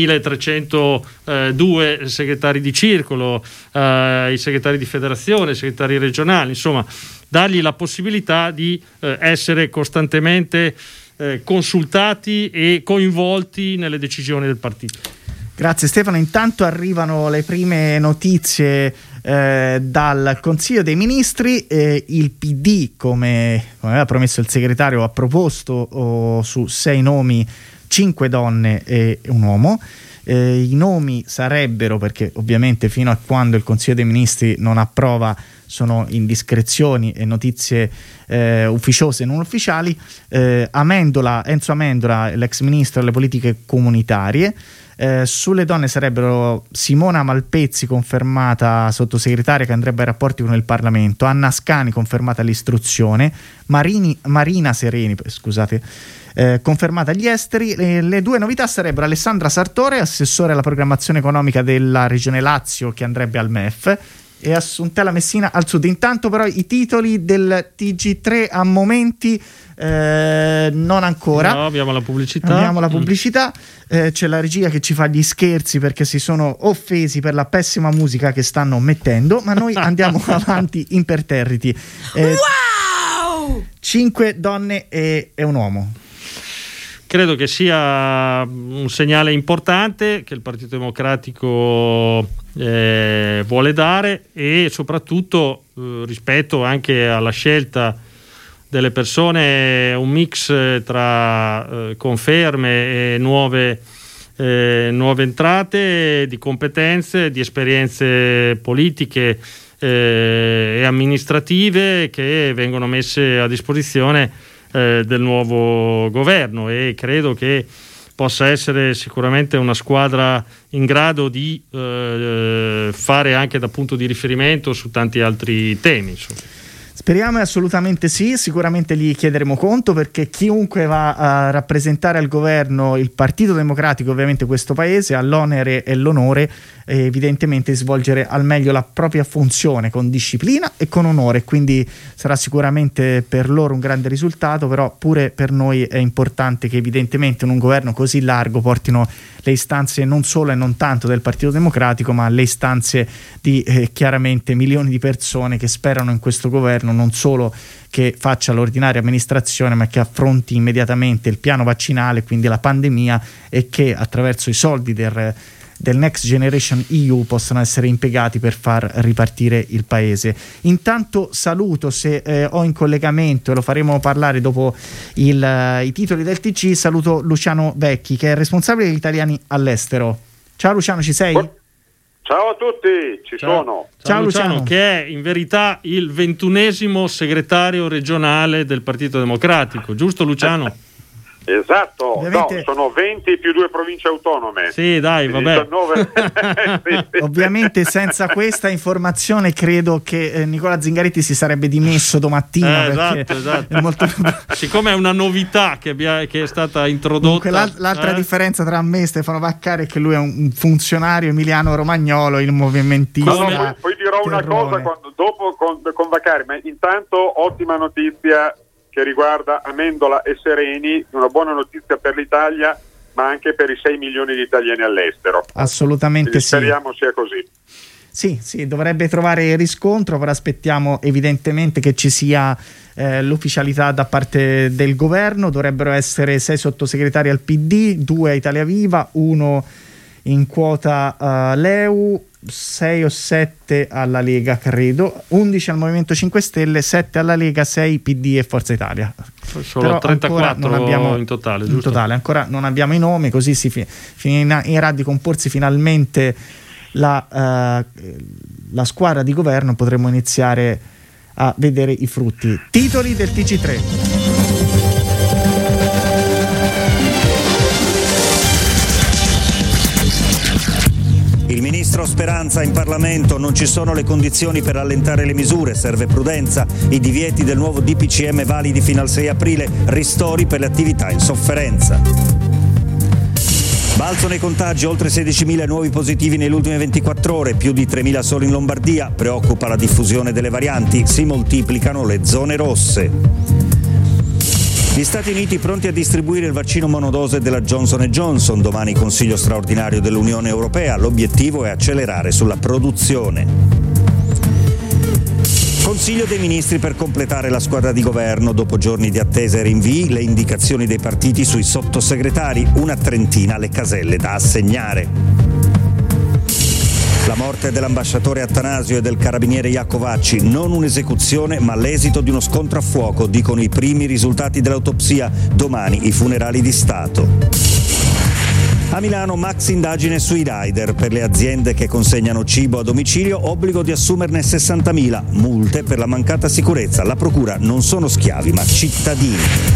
cinquemilatrecentodue segretari di circolo, eh, ai segretari di federazione, ai segretari regionali, insomma dargli la possibilità di eh, essere costantemente Eh, consultati e coinvolti nelle decisioni del partito. Grazie Stefano. Intanto arrivano le prime notizie eh, dal Consiglio dei Ministri. Eh, il P D, come, come aveva promesso il segretario, ha proposto oh, su sei nomi cinque donne e un uomo. Eh, I nomi sarebbero, perché ovviamente fino a quando il Consiglio dei Ministri non approva sono indiscrezioni e notizie eh, ufficiose e non ufficiali, eh, Amendola, Enzo Amendola, l'ex ministro delle politiche comunitarie. Eh, sulle donne sarebbero Simona Malpezzi, confermata sottosegretaria che andrebbe ai rapporti con il Parlamento, Anna Ascani, confermata all'istruzione, Marini, Marina Sereni, scusate, eh, confermata agli esteri. Le, le due novità sarebbero Alessandra Sartore, assessore alla programmazione economica della Regione Lazio, che andrebbe al M E F, e Assuntella Messina al Sud. Intanto però i titoli del T G tre a momenti eh, non ancora. No, abbiamo la pubblicità. Abbiamo la pubblicità. Eh, c'è la regia che ci fa gli scherzi perché si sono offesi per la pessima musica che stanno mettendo, ma noi andiamo avanti imperterriti. Eh, wow! Cinque donne e, e un uomo. Credo che sia un segnale importante che il Partito Democratico eh, vuole dare, e soprattutto eh, rispetto anche alla scelta delle persone, un mix tra eh, conferme e nuove, eh, nuove entrate, di competenze, di esperienze politiche eh, e amministrative che vengono messe a disposizione Eh, del nuovo governo, e credo che possa essere sicuramente una squadra in grado di eh, fare anche da punto di riferimento su tanti altri temi, insomma. Speriamo assolutamente sì, sicuramente gli chiederemo conto, perché chiunque va a rappresentare al governo il Partito Democratico, ovviamente questo paese, ha l'onere e l'onore eh, evidentemente di svolgere al meglio la propria funzione con disciplina e con onore, quindi sarà sicuramente per loro un grande risultato, però pure per noi è importante che evidentemente in un governo così largo portino le istanze non solo e non tanto del Partito Democratico, ma le istanze di eh, chiaramente milioni di persone che sperano in questo governo non solo che faccia l'ordinaria amministrazione, ma che affronti immediatamente il piano vaccinale, quindi la pandemia, e che attraverso i soldi del, del Next Generation E U possano essere impiegati per far ripartire il paese. Intanto saluto, se eh, ho in collegamento, e lo faremo parlare dopo il, uh, i titoli del T G, saluto Luciano Vecchi, che è responsabile degli italiani all'estero. Ciao Luciano, ci sei? Ciao a tutti, ci Ciao. sono. Ciao, Ciao Luciano, Luciano, che è in verità il ventunesimo segretario regionale del Partito Democratico, giusto Luciano? Esatto, Ovviamente... no, sono venti più due province autonome. Sì, dai, vabbè. diciannove sì, sì. Ovviamente senza questa informazione credo che eh, Nicola Zingaretti si sarebbe dimesso domattina, Eh, perché esatto, esatto. è molto... Siccome è una novità che, abbia, che è stata introdotta. Comunque, l'al- l'altra eh? differenza tra me e Stefano Vaccari è che lui è un, un funzionario emiliano romagnolo, il movimentista. No, no, poi, poi dirò una terrone. cosa quando, dopo con, con Vaccari, ma intanto ottima notizia che riguarda Amendola e Sereni, una buona notizia per l'Italia, ma anche per i sei milioni di italiani all'estero. Assolutamente Quindi sì. speriamo sia così. Sì, sì, dovrebbe trovare riscontro, però aspettiamo evidentemente che ci sia eh, l'ufficialità da parte del governo. Dovrebbero essere sei sottosegretari al P D, due a Italia Viva, uno in quota uh, L E U, sei o sette alla Lega, credo, undici al Movimento cinque Stelle, sette alla Lega, sei P D e Forza Italia. Solo Però trentaquattro non abbiamo, in totale, in giusto? totale, ancora non abbiamo i nomi, così si fi- finirà di comporsi finalmente la, uh, la squadra di governo, potremo iniziare a vedere i frutti. Titoli del T G tre. Il ministro Speranza in Parlamento: non ci sono le condizioni per allentare le misure, serve prudenza, i divieti del nuovo D P C M validi fino al sei aprile, ristori per le attività in sofferenza. Balzo nei contagi, oltre sedicimila nuovi positivi nelle ultime ventiquattro ore, più di tremila solo in Lombardia, preoccupa la diffusione delle varianti, si moltiplicano le zone rosse. Gli Stati Uniti pronti a distribuire il vaccino monodose della Johnson and Johnson, domani Consiglio straordinario dell'Unione Europea, l'obiettivo è accelerare sulla produzione. Consiglio dei Ministri per completare la squadra di governo, dopo giorni di attesa e rinvii, le indicazioni dei partiti sui sottosegretari, una trentina le caselle da assegnare. La morte dell'ambasciatore Attanasio e del carabiniere Iacovacci, non un'esecuzione ma l'esito di uno scontro a fuoco, dicono i primi risultati dell'autopsia, domani i funerali di Stato. A Milano max indagine sui rider, per le aziende che consegnano cibo a domicilio, obbligo di assumerne sessantamila, multe per la mancata sicurezza, la procura non sono schiavi ma cittadini.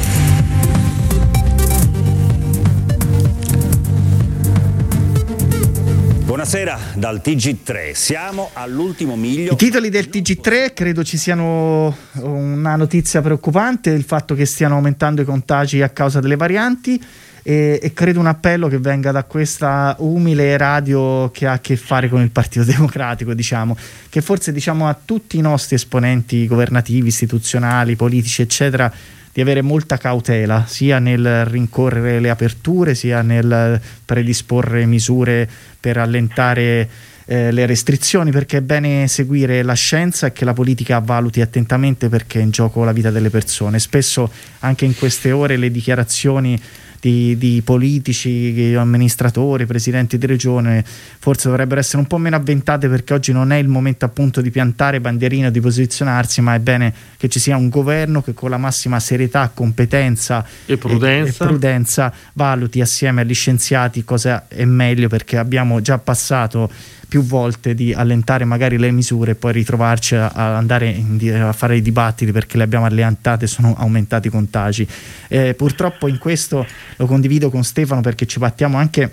Buonasera dal T G tre, siamo all'ultimo miglio. I titoli del T G tre, credo ci siano una notizia preoccupante, il fatto che stiano aumentando i contagi a causa delle varianti, e, e credo un appello che venga da questa umile radio che ha a che fare con il Partito Democratico, diciamo, che forse diciamo a tutti i nostri esponenti governativi, istituzionali, politici eccetera, di avere molta cautela sia nel rincorrere le aperture sia nel predisporre misure per allentare eh, le restrizioni, perché è bene seguire la scienza e che la politica valuti attentamente, perché è in gioco la vita delle persone. Spesso anche in queste ore le dichiarazioni Di, di politici, amministratori, presidenti di regione forse dovrebbero essere un po' meno avventate, perché oggi non è il momento appunto di piantare bandierine o di posizionarsi, ma è bene che ci sia un governo che con la massima serietà, competenza e prudenza, e, e prudenza valuti assieme agli scienziati cosa è meglio, perché abbiamo già passato più volte di allentare magari le misure e poi ritrovarci a, a andare in, a fare i dibattiti perché le abbiamo allentate e sono aumentati i contagi. Eh, purtroppo in questo lo condivido con Stefano, perché ci battiamo anche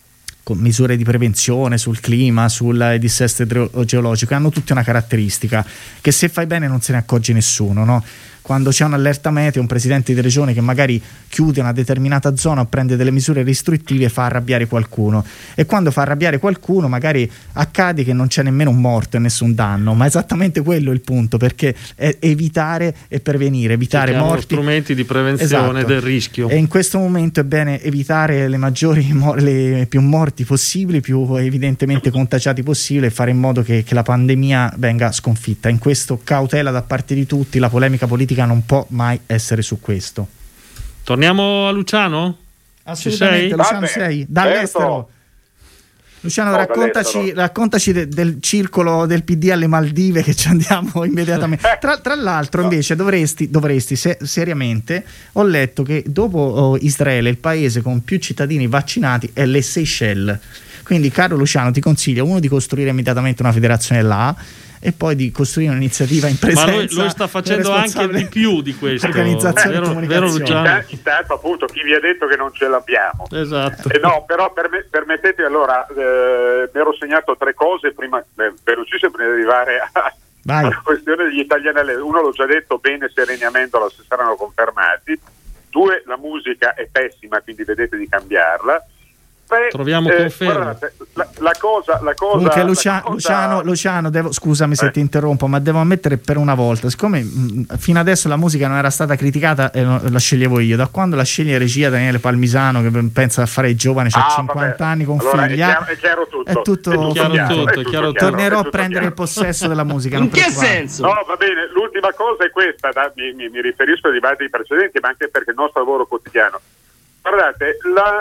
con misure di prevenzione sul clima, sul dissesto idrogeologico, hanno tutte una caratteristica che se fai bene non se ne accorge nessuno, no? Quando c'è un'allerta meteo, un presidente di regione che magari chiude una determinata zona o prende delle misure restrittive fa arrabbiare qualcuno, e quando fa arrabbiare qualcuno magari accade che non c'è nemmeno un morto e nessun danno, ma esattamente quello è il punto, perché è evitare e prevenire, evitare morti, strumenti di prevenzione, esatto, del rischio, e in questo momento è bene evitare le maggiori le più morti possibili, più evidentemente contagiati possibile, e fare in modo che, che la pandemia venga sconfitta. In questo cautela da parte di tutti, la polemica politica non può mai essere su questo. Torniamo a Luciano? Assolutamente. Ci sei? Luciano, sei dall'estero. Luciano, no, raccontaci, raccontaci de, del circolo del P D alle Maldive, che ci andiamo immediatamente. Tra, tra l'altro, no. invece, dovresti, dovresti se, seriamente, ho letto che dopo oh, Israele il paese con più cittadini vaccinati è le Seychelles. Quindi, caro Luciano, ti consiglio uno di costruire immediatamente una federazione là e poi di costruire un'iniziativa in presenza. Ma lui, lui sta facendo anche di più di questo. Organizzazione vero, e comunicazione. vero Luciano? Intanto, appunto, chi vi ha detto che non ce l'abbiamo? Esatto. Eh, no, però perme- permettete, allora, eh, mi ero segnato tre cose prima, eh, velocissime, prima di arrivare a, alla questione degli italiani. Uno l'ho già detto bene, Sereni e Amendola si saranno confermati. Due, la musica è pessima, quindi vedete di cambiarla. Beh, Troviamo eh, conferma. Guardate, la, la cosa, la cosa, Comunque, Lucia- la cosa... Luciano, Luciano devo, scusami se eh. ti interrompo, ma devo ammettere per una volta, siccome mh, fino adesso la musica non era stata criticata e eh, la sceglievo io, da quando la sceglie regia Daniele Palmisano, che pensa a fare i giovani, c'ha ah, cinquanta vabbè. anni con allora, figlia, è chiaro, è chiaro tutto, è tutto, è tutto chiaro, chiaro, tutto, è tutto chiaro, chiaro, tornerò è a tutto prendere chiaro. il possesso della musica. In che senso? No, va bene, l'ultima cosa è questa, da, mi, mi, mi riferisco ai dibattiti precedenti, ma anche perché il nostro lavoro quotidiano. Guardate, la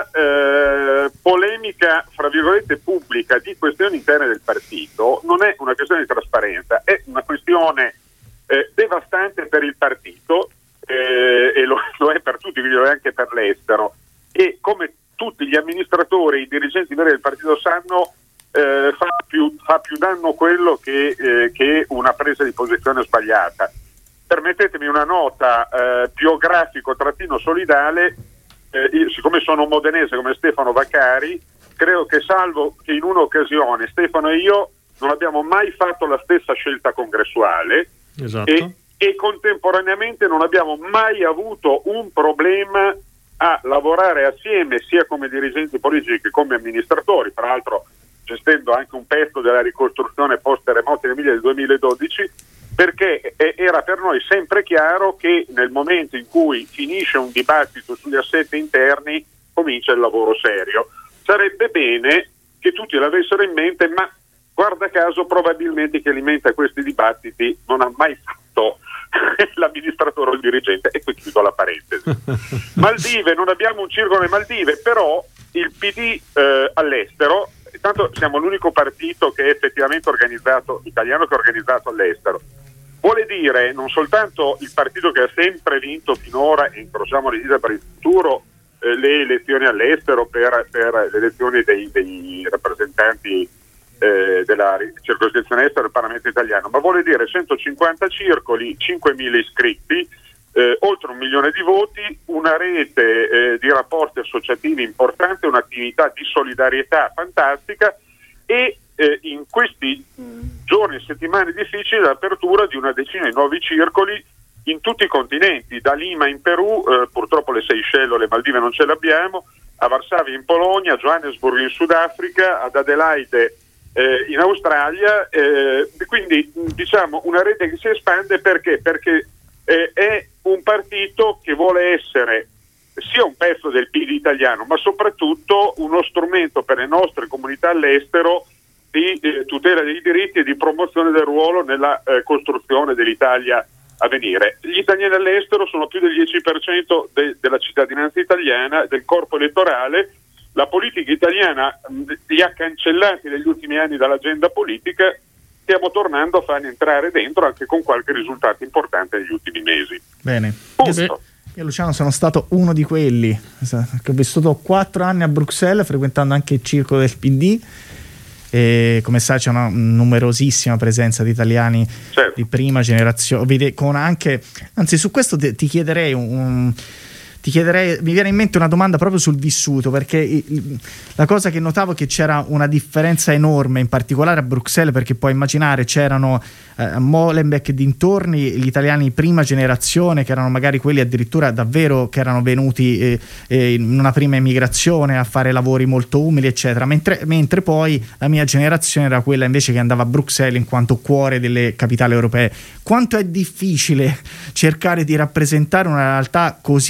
eh, polemica, fra virgolette, pubblica di questioni interne del partito non è una questione di trasparenza, è una questione eh, devastante per il partito eh, e lo, lo è per tutti, quindi lo è anche per l'estero. E come tutti gli amministratori, i dirigenti veri del partito sanno, eh, fa, più, fa più danno quello che, eh, che una presa di posizione sbagliata. Permettetemi una nota eh, biografico trattino solidale. Eh, io, siccome sono modenese come Stefano Vaccari, credo che salvo che in un'occasione Stefano e io non abbiamo mai fatto la stessa scelta congressuale, esatto. e, e contemporaneamente non abbiamo mai avuto un problema a lavorare assieme sia come dirigenti politici che come amministratori, tra l'altro gestendo anche un pezzo della ricostruzione post terremoti nell'Emilia del duemiladodici, perché era per noi sempre chiaro che nel momento in cui finisce un dibattito sugli assetti interni comincia il lavoro serio. Sarebbe bene che tutti l'avessero in mente, ma guarda caso probabilmente chi alimenta questi dibattiti non ha mai fatto l'amministratore o il dirigente, e qui chiudo la parentesi. Maldive, non abbiamo un circolo alle Maldive, però il P D eh, all'estero, tanto siamo l'unico partito che è effettivamente organizzato, italiano che è organizzato all'estero. Vuole dire non soltanto il partito che ha sempre vinto finora, e incrociamo le dita per il futuro, eh, le elezioni all'estero per, per le elezioni dei, dei rappresentanti eh, della circoscrizione estero del Parlamento italiano, ma vuole dire centocinquanta circoli, cinquemila iscritti, eh, oltre un milione di voti, una rete eh, di rapporti associativi importante, un'attività di solidarietà fantastica e Eh, in questi giorni e settimane difficili l'apertura di una decina di nuovi circoli in tutti i continenti, da Lima in Perù, eh, purtroppo le Seychelles o le Maldive non ce l'abbiamo, a Varsavia in Polonia, a Johannesburg in Sudafrica, ad Adelaide eh, in Australia, eh, quindi diciamo una rete che si espande perché? Perché eh, è un partito che vuole essere sia un pezzo del P D italiano, ma soprattutto uno strumento per le nostre comunità all'estero di eh, tutela dei diritti e di promozione del ruolo nella eh, costruzione dell'Italia a venire. Gli italiani all'estero sono più del dieci per cento de- della cittadinanza italiana, del corpo elettorale. La politica italiana mh, li ha cancellati negli ultimi anni dall'agenda politica, stiamo tornando a farli entrare dentro anche con qualche risultato importante negli ultimi mesi. Bene. Punto. Io, Luciano, sono stato uno di quelli, che ho vissuto quattro anni a Bruxelles frequentando anche il circolo del P D. E come sai c'è una numerosissima presenza di italiani, certo, di prima generazione, con anche, anzi su questo te, ti chiederei un, un ti chiederei, mi viene in mente una domanda proprio sul vissuto, perché il, la cosa che notavo è che c'era una differenza enorme, in particolare a Bruxelles, perché puoi immaginare c'erano eh, a Molenbeek e dintorni gli italiani prima generazione, che erano magari quelli addirittura davvero che erano venuti eh, eh, in una prima emigrazione a fare lavori molto umili eccetera, mentre, mentre poi la mia generazione era quella invece che andava a Bruxelles in quanto cuore delle capitali europee. Quanto è difficile cercare di rappresentare una realtà così eterogenea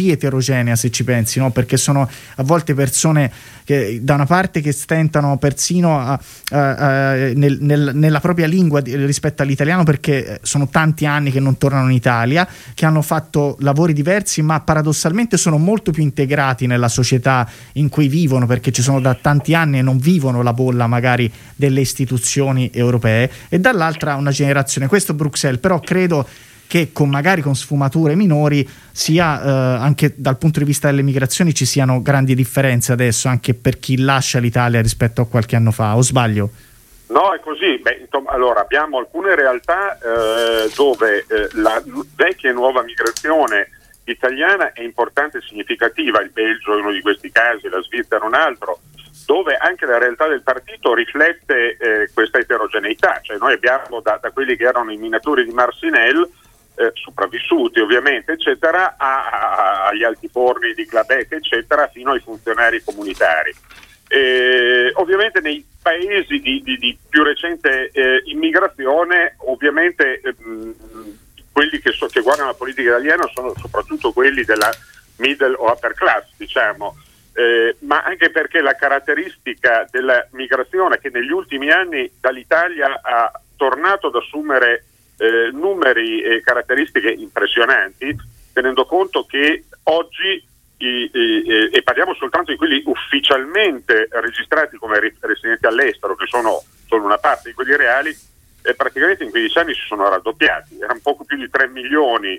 eterogenea, se ci pensi, no? Perché sono a volte persone che da una parte che stentano persino a, a, a, nel, nel, nella propria lingua di, rispetto all'italiano, perché sono tanti anni che non tornano in Italia, che hanno fatto lavori diversi, ma paradossalmente sono molto più integrati nella società in cui vivono, perché ci sono da tanti anni e non vivono la bolla magari delle istituzioni europee, e dall'altra una generazione, questo Bruxelles, però credo che con magari con sfumature minori sia eh, anche dal punto di vista delle migrazioni ci siano grandi differenze adesso anche per chi lascia l'Italia rispetto a qualche anno fa, o sbaglio? No, è così. Beh, insomma, allora abbiamo alcune realtà eh, dove eh, la vecchia e nuova migrazione italiana è importante e significativa, il Belgio è uno di questi casi, la Svizzera un altro, dove anche la realtà del partito riflette eh, questa eterogeneità, cioè noi abbiamo da, da quelli che erano i minatori di Marcinelle, eh, sopravvissuti ovviamente eccetera, a, a, agli altiforni di Clabec eccetera, fino ai funzionari comunitari. Eh, ovviamente nei paesi di, di, di più recente eh, immigrazione, ovviamente eh, quelli che, so, che guardano la politica italiana sono soprattutto quelli della middle o upper class, diciamo. Eh, ma anche perché la caratteristica della migrazione, che negli ultimi anni dall'Italia ha tornato ad assumere eh, numeri e caratteristiche impressionanti, tenendo conto che oggi i, i, e parliamo soltanto di quelli ufficialmente registrati come residenti all'estero, che sono solo una parte di quelli reali, eh, praticamente in quindici anni si sono raddoppiati, erano poco più di tre milioni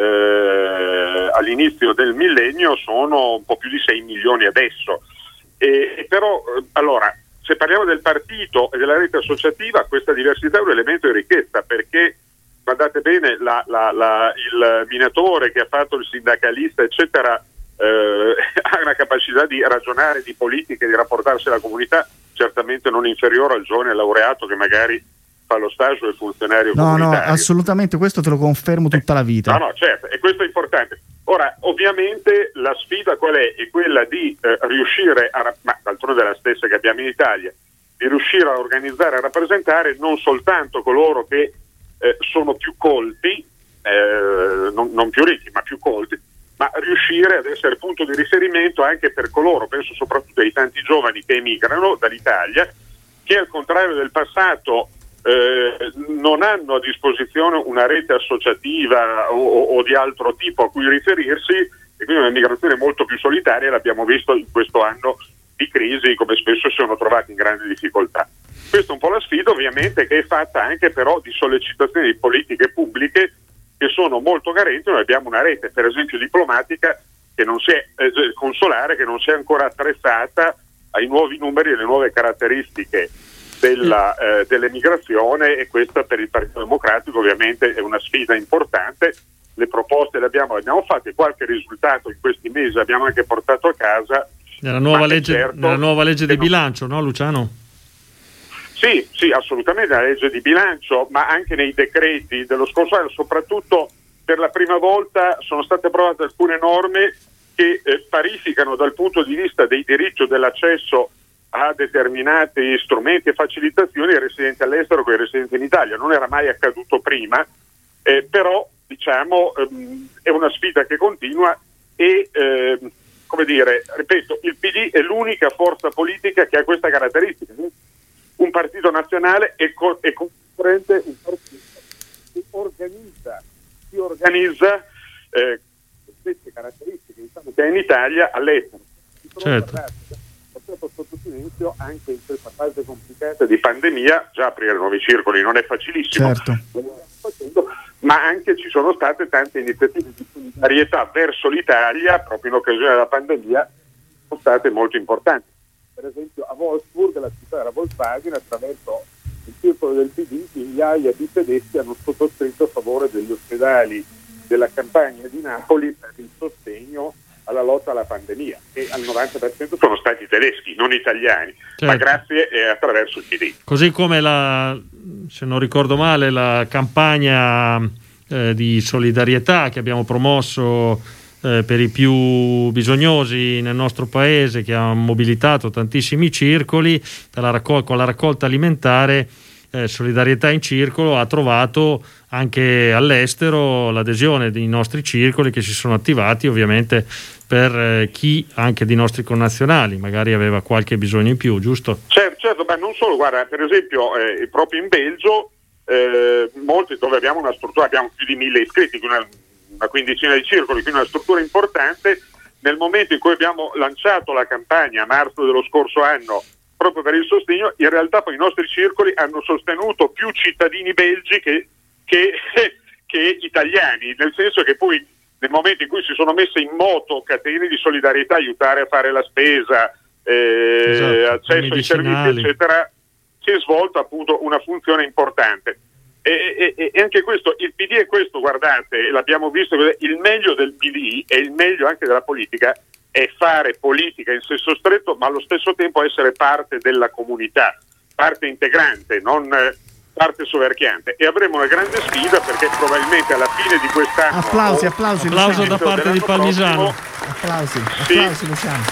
Eh, all'inizio del millennio, sono un po' più di sei milioni adesso. E, e però eh, allora, se parliamo del partito e della rete associativa, questa diversità è un elemento di ricchezza, perché guardate bene, la, la, la, il minatore che ha fatto il sindacalista eccetera eh, ha una capacità di ragionare di politica e di rapportarsi alla comunità certamente non inferiore al giovane laureato che magari lo stage del funzionario no, comunitario. No, assolutamente, questo te lo confermo tutta la vita. No, no, certo, e questo è importante. Ora, ovviamente la sfida qual è? È quella di eh, riuscire a, ma d'altronde è la stessa che abbiamo in Italia, di riuscire a organizzare e a rappresentare non soltanto coloro che eh, sono più colti, eh, non, non più ricchi, ma più colti, ma riuscire ad essere punto di riferimento anche per coloro, penso soprattutto ai tanti giovani che emigrano dall'Italia, che al contrario del passato Eh, non hanno a disposizione una rete associativa o, o di altro tipo a cui riferirsi, e quindi una migrazione molto più solitaria. L'abbiamo visto in questo anno di crisi, come spesso si sono trovati in grandi difficoltà. Questa è un po' la sfida, ovviamente, che è fatta anche però di sollecitazioni di politiche pubbliche che sono molto carenti. Noi abbiamo una rete, per esempio diplomatica, che non si è, eh, consolare, che non si è ancora attrezzata ai nuovi numeri e alle nuove caratteristiche Della, eh, dell'emigrazione, e questa per il Partito Democratico ovviamente è una sfida importante. Le proposte le abbiamo, le abbiamo fatte, qualche risultato in questi mesi abbiamo anche portato a casa. Nella nuova legge, certo, nella nuova legge di non... bilancio, no Luciano? Sì, sì, assolutamente, la legge di bilancio, ma anche nei decreti dello scorso anno, soprattutto per la prima volta sono state approvate alcune norme che eh, parificano dal punto di vista dei diritti dell'accesso a determinati strumenti e facilitazioni ai residenti all'estero con i residenti in Italia. Non era mai accaduto prima, eh, però diciamo ehm, è una sfida che continua e ehm, come dire, ripeto, il P D è l'unica forza politica che ha questa caratteristica, un partito nazionale e, co- e concorrente, un partito che organizza, si organizza eh, queste caratteristiche, diciamo, che è in Italia all'estero. Certo. Sotto silenzio anche in questa fase complicata di pandemia. Già aprire nuovi circoli non è facilissimo, certo, ma anche ci sono state tante iniziative di solidarietà verso l'Italia proprio in occasione della pandemia, sono state molto importanti. Per esempio a Wolfsburg, la città della Volkswagen, attraverso il circolo del P D, migliaia di tedeschi hanno sottoscritto a favore degli ospedali della campagna di Napoli per il sostegno alla lotta alla pandemia, e al novanta per cento sono stati tedeschi, non italiani, certo, ma grazie e attraverso il P D. Così come la, se non ricordo male, la campagna eh, di solidarietà che abbiamo promosso eh, per i più bisognosi nel nostro paese, che ha mobilitato tantissimi circoli, dalla raccol- con la raccolta alimentare, eh, Solidarietà in Circolo ha trovato anche all'estero l'adesione dei nostri circoli, che si sono attivati ovviamente per eh, chi anche di nostri connazionali magari aveva qualche bisogno in più, giusto? Certo, certo, ma non solo, guarda, per esempio eh, proprio in Belgio, eh, molti dove abbiamo una struttura, abbiamo più di mille iscritti, una, una quindicina di circoli, quindi una struttura importante. Nel momento in cui abbiamo lanciato la campagna a marzo dello scorso anno proprio per il sostegno, in realtà poi i nostri circoli hanno sostenuto più cittadini belgi che, che, che italiani, nel senso che poi nel momento in cui si sono messe in moto catene di solidarietà, aiutare a fare la spesa, eh, esatto, accesso ai servizi, eccetera, si è svolta appunto una funzione importante. E, e, e anche questo, il P D è questo, guardate, l'abbiamo visto, il meglio del P D e il meglio anche della politica è fare politica in senso stretto, ma allo stesso tempo essere parte della comunità, parte integrante, non parte soverchiante. E avremo una grande sfida perché probabilmente alla fine di quest'anno... Applausi, applausi, applauso da parte di Palmisano. Prossimo, applausi, sì. applausi Luciano.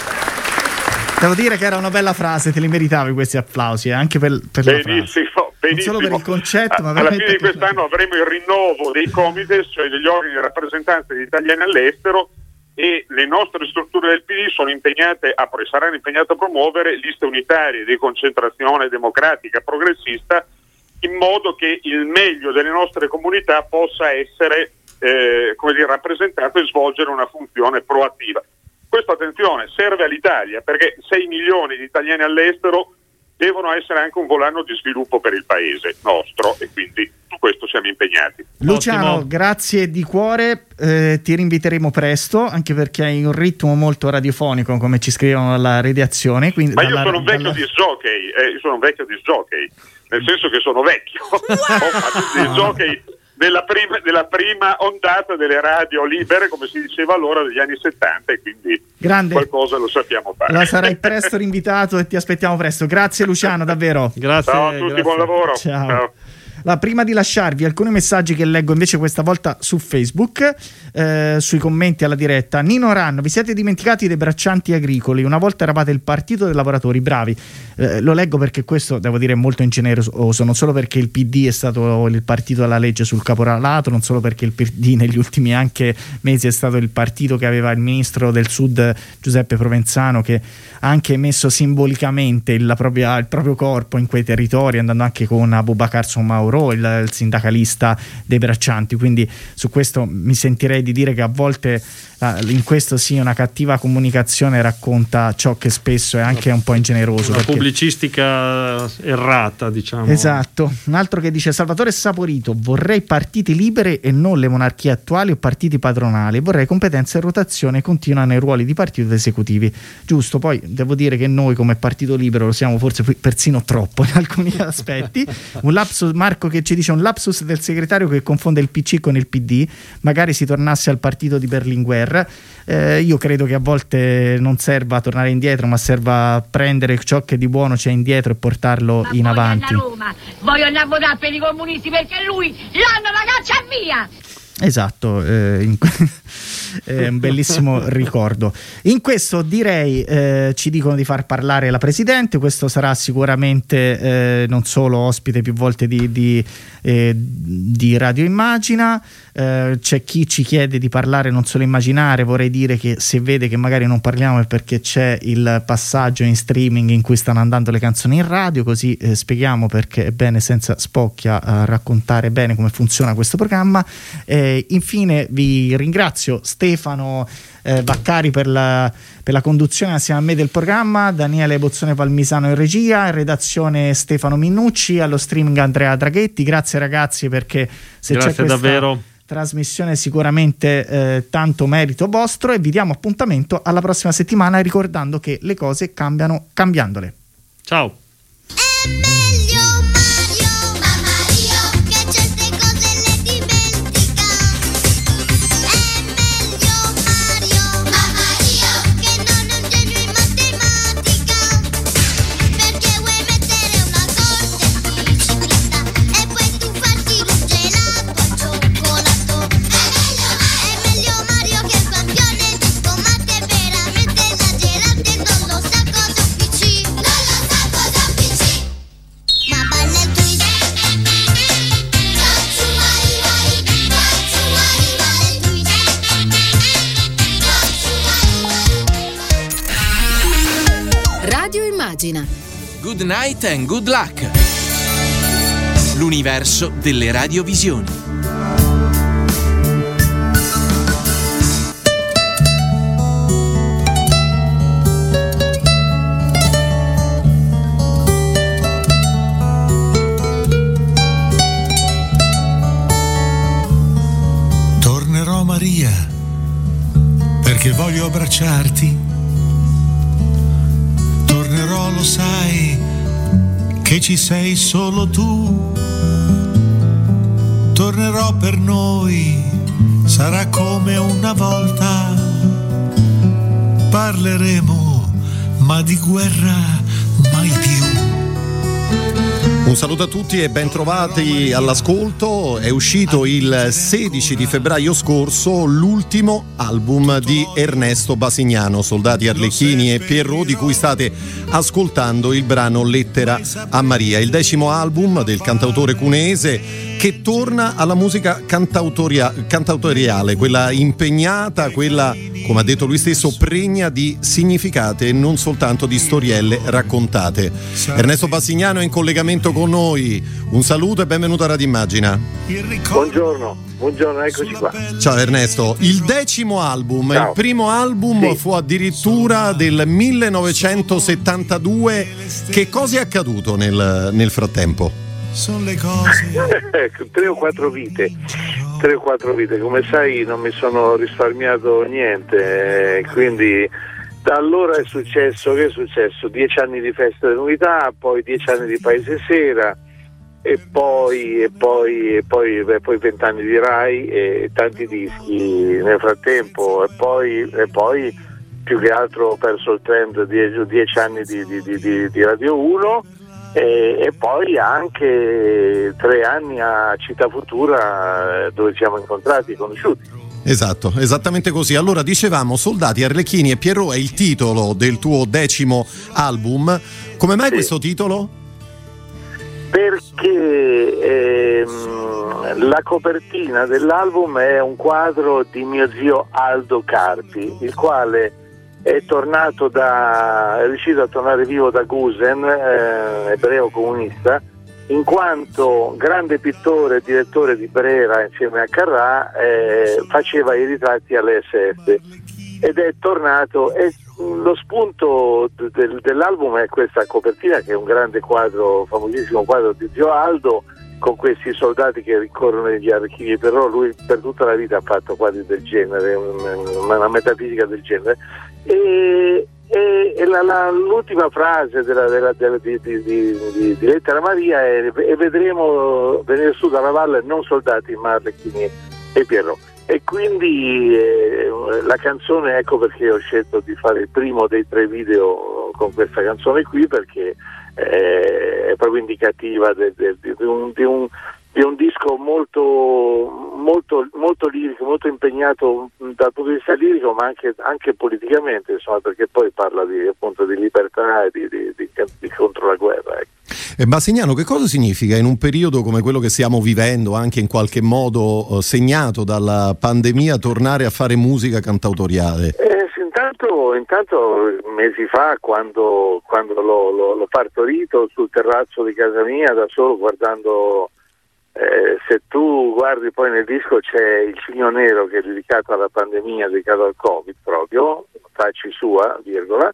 Devo dire che era una bella frase, te li meritavi questi applausi, eh, anche per, per la frase. Benissimo, benissimo. Non solo per il concetto, ma alla fine di quest'anno avremo il rinnovo dei comites, cioè degli organi di rappresentanza degli italiani all'estero, e le nostre strutture del P D sono impegnate a, saranno impegnate a promuovere liste unitarie di concentrazione democratica progressista, in modo che il meglio delle nostre comunità possa essere eh, come dire, rappresentato e svolgere una funzione proattiva. Questo, attenzione, serve all'Italia, perché sei milioni di italiani all'estero devono essere anche un volano di sviluppo per il paese nostro, e quindi su questo siamo impegnati. Luciano, Ottimo. Grazie di cuore, eh, ti rinviteremo presto, anche perché hai un ritmo molto radiofonico, come ci scrivono dalla redazione. Quindi Ma io dalla, sono un vecchio dalla... disc jockey, eh, io sono un vecchio disc jockey, nel senso che sono vecchio. Ho fatto il disc jockey nella prima, nella prima ondata delle radio libere, come si diceva allora, degli anni settanta, e quindi Grande. qualcosa lo sappiamo fare. La sarai presto rinvitato e ti aspettiamo presto. Grazie Luciano, davvero. Grazie. Ciao a tutti, grazie. buon lavoro. Ciao. Ciao. La, prima di lasciarvi alcuni messaggi che leggo invece questa volta su Facebook, eh, sui commenti alla diretta. Nino Ranno, vi siete dimenticati dei braccianti agricoli, una volta eravate il partito dei lavoratori, bravi. Eh, lo leggo perché questo, devo dire, è molto ingeneroso, non solo perché il P D è stato il partito della legge sul caporalato, non solo perché il P D negli ultimi anche mesi è stato il partito che aveva il ministro del Sud Giuseppe Provenzano, che ha anche messo simbolicamente il, propria, il proprio corpo in quei territori, andando anche con Abubakar Somauro, il, il sindacalista dei braccianti. Quindi su questo mi sentirei di dire che a volte in questo sì una cattiva comunicazione racconta ciò che spesso è anche un po' ingeneroso, una perché... pubblicistica errata, diciamo. Esatto. Un altro che dice: Salvatore Saporito, vorrei partiti libere e non le monarchie attuali o partiti padronali, vorrei competenza e rotazione continua nei ruoli di partito ed esecutivi. Giusto, poi devo dire che noi come partito libero lo siamo forse persino troppo in alcuni aspetti. Un lapsus, Marco che ci dice: un lapsus del segretario che confonde il P C con il P D, magari si tornasse al partito di Berlinguer. Eh, io credo che a volte non serva tornare indietro, ma serva prendere ciò che di buono c'è indietro e portarlo ma in voglio avanti. andare a Roma, voglio andare a votare per i comunisti perché lui l'hanno la caccia via. Esatto, eh, in... è un bellissimo ricordo. In questo direi, eh, ci dicono di far parlare la Presidente, questo sarà sicuramente eh, non solo ospite più volte di, di, eh, di Radio Immagina, eh, c'è chi ci chiede di parlare non solo Immaginare, vorrei dire che se vede che magari non parliamo è perché c'è il passaggio in streaming in cui stanno andando le canzoni in radio, così eh, spieghiamo perché è bene senza spocchia a raccontare bene come funziona questo programma. Eh, infine vi ringrazio Stefano eh, Vaccari per la, per la conduzione assieme a me del programma, Daniele Bozzone Palmisano in regia, in redazione Stefano Minnucci, allo streaming Andrea Draghetti. Grazie ragazzi, perché se Grazie c'è questa davvero. trasmissione sicuramente eh, tanto merito vostro, e vi diamo appuntamento alla prossima settimana ricordando che le cose cambiano cambiandole. Ciao. Radio Immagina. Good night and good luck. L'universo delle radiovisioni. Tornerò, Maria, perché voglio abbracciarti. Tornerò, lo sai, che ci sei solo tu. Tornerò per noi, sarà come una volta. Parleremo, ma di guerra mai più. Un saluto a tutti e ben trovati all'ascolto. È uscito il sedici di febbraio scorso l'ultimo album di Ernesto Basignano, Soldati, Arlecchini e Pierrot, di cui state ascoltando il brano Lettera a Maria, il decimo album del cantautore cuneese che torna alla musica cantautoria- cantautoriale, quella impegnata, quella, come ha detto lui stesso, pregna di significati e non soltanto di storielle raccontate. Ernesto Basignano è in collegamento con noi. Un saluto e benvenuto a Radio Immagina. Buongiorno, buongiorno, eccoci qua. Ciao Ernesto, il decimo album, Ciao. Il primo album sì. fu addirittura del millenovecentosettantadue. Che cosa è accaduto nel, nel frattempo? Sono le cose. tre o quattro vite, tre o quattro vite, come sai non mi sono risparmiato niente, eh, quindi da allora è successo, che è successo? Dieci anni di festa dell'unità, poi dieci anni di Paese Sera e poi e poi e poi beh, poi vent'anni di Rai e tanti dischi nel frattempo e poi e poi più che altro ho perso il trend di dieci anni di, di, di, di, di Radio uno. E, e poi anche tre anni a Città Futura dove siamo incontrati e conosciuti. Esatto, esattamente così. Allora dicevamo Soldati, Arlecchini e Pierrot è il titolo del tuo decimo album. Come mai sì. questo titolo? Perché ehm, la copertina dell'album è un quadro di mio zio Aldo Carpi, il quale è tornato da è riuscito a tornare vivo da Gusen, eh, ebreo comunista, in quanto grande pittore e direttore di Brera insieme a Carrà, eh, faceva i ritratti all'E S S ed è tornato e lo spunto del, dell'album è questa copertina, che è un grande quadro, famosissimo quadro di zio Aldo, con questi soldati che ricorrono negli archivi. Però lui per tutta la vita ha fatto quadri del genere, una, una metafisica del genere. E, e, e la, la, l'ultima frase della, della, della, di, di, di, di, di Lettera Maria è: e vedremo venire su dalla valle non soldati ma Arlecchini e Pierrot. E quindi eh, la canzone, ecco perché ho scelto di fare il primo dei tre video con questa canzone qui, perché eh, è proprio indicativa de, de, de, di, un, di, un, di un disco molto, molto, molto lirico, molto impegnato dal punto di vista lirico, ma anche, anche politicamente, insomma, perché poi parla di, appunto, di libertà e di, di, di, di contro la guerra. Ecco. E Basignano, che cosa significa in un periodo come quello che stiamo vivendo, anche in qualche modo eh, segnato dalla pandemia, tornare a fare musica cantautoriale? Eh, sì, intanto, intanto mesi fa, quando, quando l'ho, l'ho, l'ho partorito sul terrazzo di casa mia da solo, guardando, eh, se tu guardi poi nel disco c'è il cigno nero che è dedicato alla pandemia, dedicato al Covid proprio, facci sua, virgola,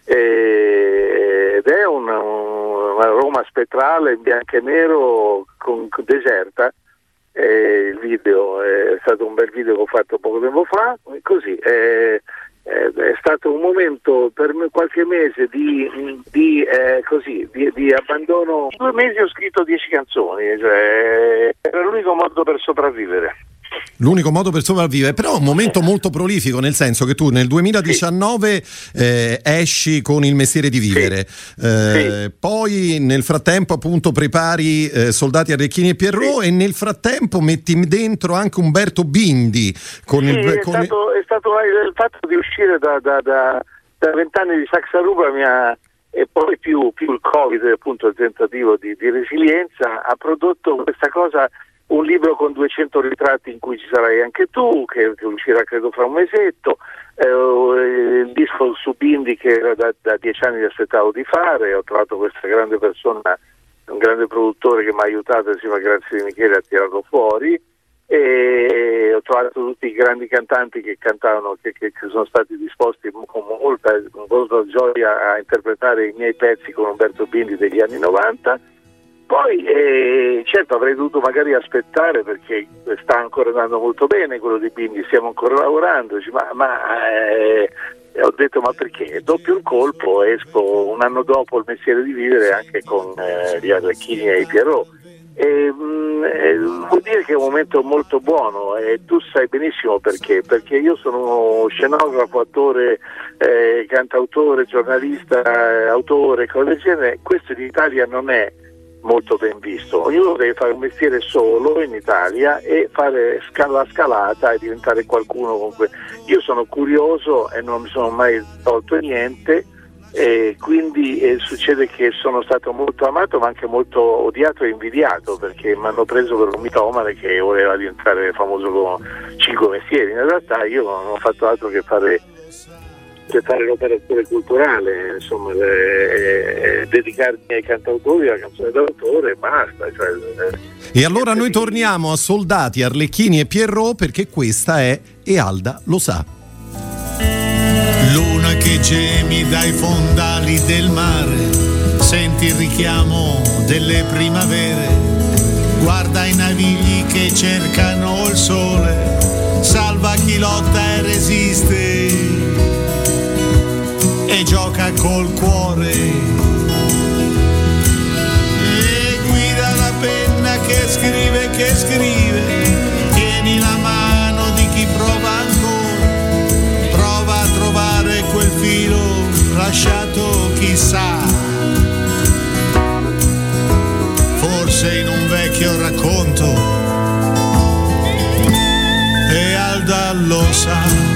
ed è un, una Roma spettrale in bianco e nero con, con deserta. E il video è stato un bel video che ho fatto poco tempo fa, così è, è, è stato un momento per me, qualche mese di, di, eh, così, di, di abbandono. In due mesi ho scritto dieci canzoni, cioè, era l'unico modo per sopravvivere. L'unico modo per sopravvivere, però è un momento molto prolifico, nel senso che tu nel duemiladiciannove sì. eh, esci con Il mestiere di vivere, sì. Eh, sì. poi nel frattempo appunto prepari eh, Soldati, Arlecchini e Pierrot sì. e nel frattempo metti dentro anche Umberto Bindi con sì, il, è, con stato, è stato il fatto di uscire da, da, da, da vent'anni di Saxaruba mi ha, e poi più, più il Covid, appunto il tentativo di, di resilienza, ha prodotto questa cosa un libro con duecento ritratti in cui ci sarai anche tu, che, che uscirà credo fra un mesetto, eh, il disco su Bindi che era da, da dieci anni aspettavo di fare, ho trovato questa grande persona, un grande produttore che mi ha aiutato insieme a Grazia Di Michele a tirarlo fuori, e ho trovato tutti i grandi cantanti che cantavano, che, che, che sono stati disposti con molta, con molta gioia a interpretare i miei pezzi con Umberto Bindi degli anni novanta. Poi eh, certo avrei dovuto magari aspettare, perché sta ancora andando molto bene quello di Bindi, stiamo ancora lavorando, ma, ma eh, ho detto ma perché doppio il colpo, esco un anno dopo Il mestiere di vivere anche con eh, gli Arlecchini e i Pierrot. E, mh, eh, vuol dire che è un momento molto buono, e tu sai benissimo perché, perché io sono scenografo, attore, eh, cantautore, giornalista, eh, autore, cose del genere. Questo in Italia non è molto ben visto, ognuno deve fare un mestiere solo in Italia e fare la scalata e diventare qualcuno. Comunque io sono curioso e non mi sono mai tolto niente, e quindi eh, succede che sono stato molto amato ma anche molto odiato e invidiato, perché mi hanno preso per un mitomane che voleva diventare famoso con cinque mestieri. In realtà io non ho fatto altro che fare per fare l'operatore culturale, insomma, eh, eh, dedicarmi ai cantautori, alla canzone d'autore e basta. Cioè, eh. E allora noi torniamo a Soldati, Arlecchini e Pierrot, perché questa è E Alda lo sa. Luna che gemi dai fondali del mare, senti il richiamo delle primavere, guarda i navigli che cercano il sole, salva chi lotta e resiste e gioca col cuore, e guida la penna che scrive, che scrive, tieni la mano di chi prova ancora, prova a trovare quel filo lasciato chissà, forse in un vecchio racconto, e Alda lo sa.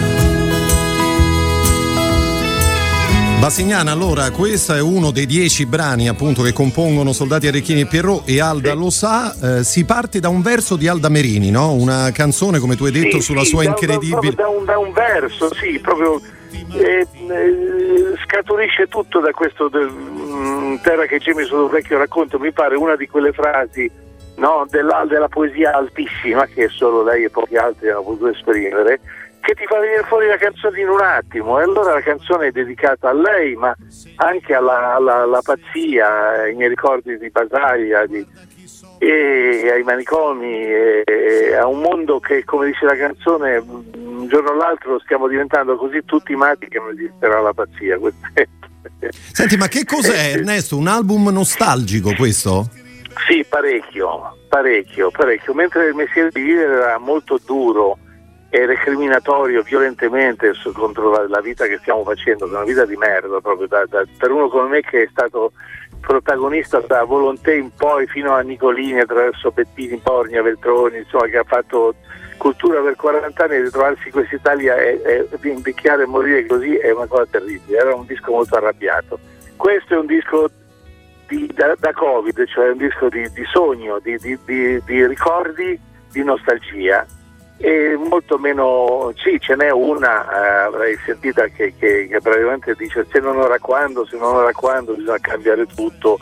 Basignana, allora questo è uno dei dieci brani appunto che compongono Soldati, Arlecchini e Pierrot, e Alda lo sa. Eh, si parte da un verso di Alda Merini, no? Una canzone, come tu hai detto, sì, sulla sì, sua da, incredibile... Da, da, un, da un verso, sì, proprio eh, eh, scaturisce tutto da questo de, mh, Terra che gemi sul vecchio racconto. Mi pare una di quelle frasi, no, della, della poesia altissima che solo lei e pochi altri hanno potuto esprimere, che ti fa venire fuori la canzone in un attimo. E allora la canzone è dedicata a lei, ma anche alla, alla, alla pazzia, ai miei ricordi di Basaglia, di, e ai manicomi, e, e a un mondo che, come dice la canzone, un giorno o l'altro stiamo diventando così tutti matti che non esisterà la pazzia. Senti, ma che cos'è, Ernesto? Un album nostalgico questo? Sì, parecchio, parecchio, parecchio. Mentre Il mestiere di vivere era molto duro e recriminatorio violentemente su, contro la, la vita che stiamo facendo, che è una vita di merda proprio, da, da, per uno come me che è stato protagonista da Volontè in poi fino a Nicolini, attraverso Bettini, Borgna, Veltroni, insomma, che ha fatto cultura per quaranta anni, e ritrovarsi in questa Italia e, e invecchiare e morire così è una cosa terribile. Era un disco molto arrabbiato. Questo è un disco di, da, da Covid, cioè un disco di, di sogno, di, di, di, di ricordi, di nostalgia. E molto meno, sì, ce n'è una, eh, avrei sentita che, che, che praticamente dice se non ora quando, se non ora quando bisogna cambiare tutto,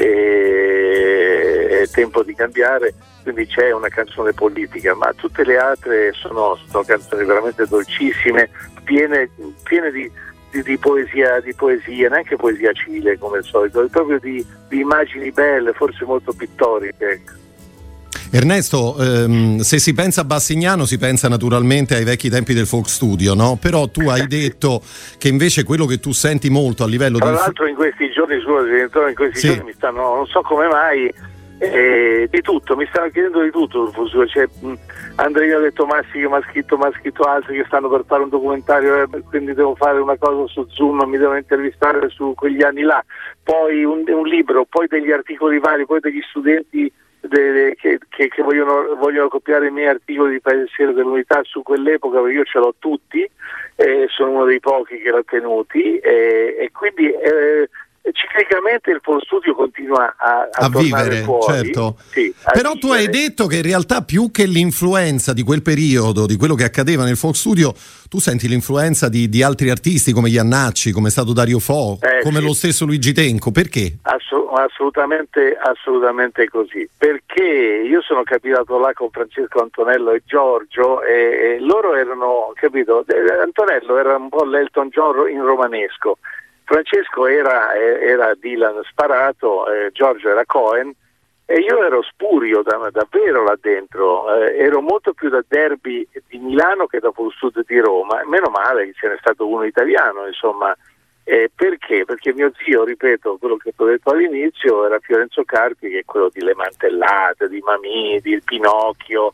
e è tempo di cambiare, quindi c'è una canzone politica, ma tutte le altre sono, sono canzoni veramente dolcissime, piene, piene di, di, di poesia, di poesia, neanche poesia civile come al solito, proprio di, di immagini belle, forse molto pittoriche, ecco. Ernesto, ehm, se si pensa a Bassignano si pensa naturalmente ai vecchi tempi del folk studio, no? Però tu hai detto che invece quello che tu senti molto a livello tra di... Tra l'altro in questi giorni, scusa, in questi sì. giorni mi stanno, non so come mai, eh, di tutto, mi stanno chiedendo di tutto, c'è Andreino ha detto Massi che mi ha scritto, mi ha scritto altri che stanno per fare un documentario, eh, quindi devo fare una cosa su Zoom, mi devono intervistare su quegli anni là, poi un, un libro, poi degli articoli vari, poi degli studenti De, de, che, che, che vogliono, vogliono copiare i miei articoli di pensiero dell'unità su quell'epoca, perché io ce l'ho tutti, eh, sono uno dei pochi che l'ho tenuti, eh, e quindi eh, ciclicamente ovviamente il Fall Studio continua a, a, a vivere, fuori, certo. Sì, però vivere. Tu hai detto che in realtà più che l'influenza di quel periodo, di quello che accadeva nel Folk Studio, tu senti l'influenza di, di altri artisti come Iannacci, come è stato Dario Fo, eh, come sì. lo stesso Luigi Tenco. Perché? Assu- assolutamente, assolutamente così. Perché io sono capitato là con Francesco Antonello e Giorgio e, e loro erano, capito, Antonello era un po' l'Elton John in romanesco, Francesco era, era Dylan sparato, eh, Giorgio era Cohen e io ero spurio da, davvero là dentro, eh, ero molto più da derby di Milano che da Fall Studio di Roma, meno male che ce n'è stato uno italiano, insomma. Eh, perché? Perché mio zio, ripeto, quello che ti ho detto all'inizio, era Fiorenzo Carpi, che è quello di Le Mantellate, di Mamì, di Pinocchio,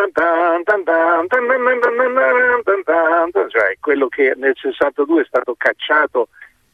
cioè quello che nel sessantadue è stato cacciato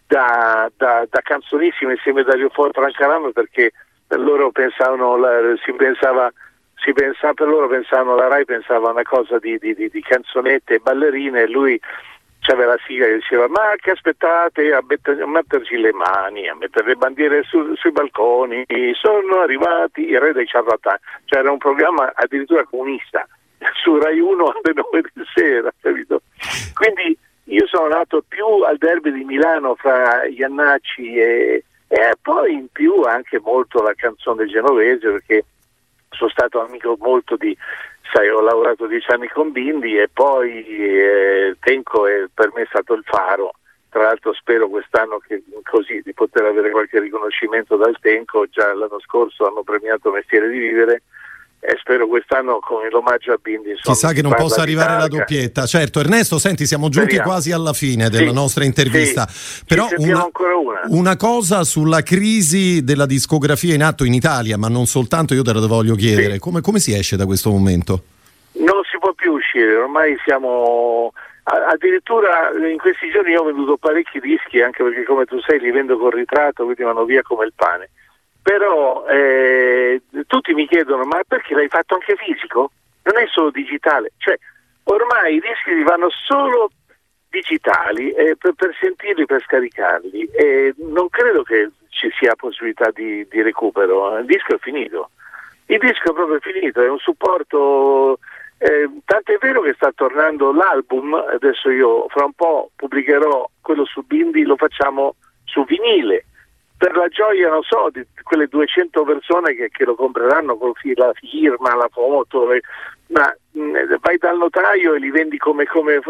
da, da, da Canzonissimo insieme a Dario Fo e Francarano, perché per loro pensavano, si pensava, si pensava, per loro pensavano, la Rai pensava una cosa di, di, di, di canzonette e ballerine, e lui c'aveva la sigla che diceva ma che aspettate a, metter, a metterci le mani, a mettere le bandiere su, sui balconi, sono arrivati i re dei ciarlatani, cioè era un programma addirittura comunista su Rai uno alle nove di sera, capito? Quindi io sono nato più al derby di Milano fra Iannacci e, e poi in più anche molto la canzone genovese, perché sono stato amico molto di, sai, ho lavorato dieci anni con Bindi e poi eh, Tenco è, per me è stato il faro. Tra l'altro spero quest'anno che così di poter avere qualche riconoscimento dal Tenco, già l'anno scorso hanno premiato Mestiere di Vivere e spero quest'anno con l'omaggio a Bindi, insomma, chissà che non possa arrivare la doppietta. Certo, Ernesto, senti, siamo giunti Speriamo. quasi alla fine della sì, nostra intervista, sì. però una, ancora una. una cosa sulla crisi della discografia in atto in Italia, ma non soltanto, io te la voglio chiedere, sì. come, come si esce da questo momento? Non si può più uscire, ormai siamo... Addirittura in questi giorni io ho venduto parecchi dischi, anche perché come tu sai li vendo con ritratto, quindi vanno via come il pane. Però eh, tutti mi chiedono ma perché l'hai fatto anche fisico? Non è solo digitale, cioè ormai i dischi vanno solo digitali eh, per, per sentirli, per scaricarli e non credo che ci sia possibilità di, di recupero, il disco è finito, il disco è proprio finito, è un supporto... Eh, tanto è vero che sta tornando l'album, adesso io fra un po' pubblicherò quello su Bindi, lo facciamo su vinile, per la gioia, non so, di quelle duecento persone che, che lo compreranno con la firma, la foto, le, ma mh, vai dal notaio e li vendi come, come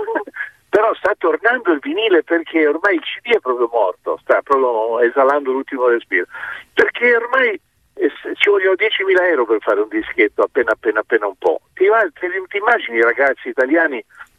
però sta tornando il vinile perché ormai il C D è proprio morto, sta proprio esalando l'ultimo respiro, perché ormai Eh, ci vogliono diecimila euro per fare un dischetto appena appena appena un po'. Ti, ti, ti immagini i ragazzi italiani,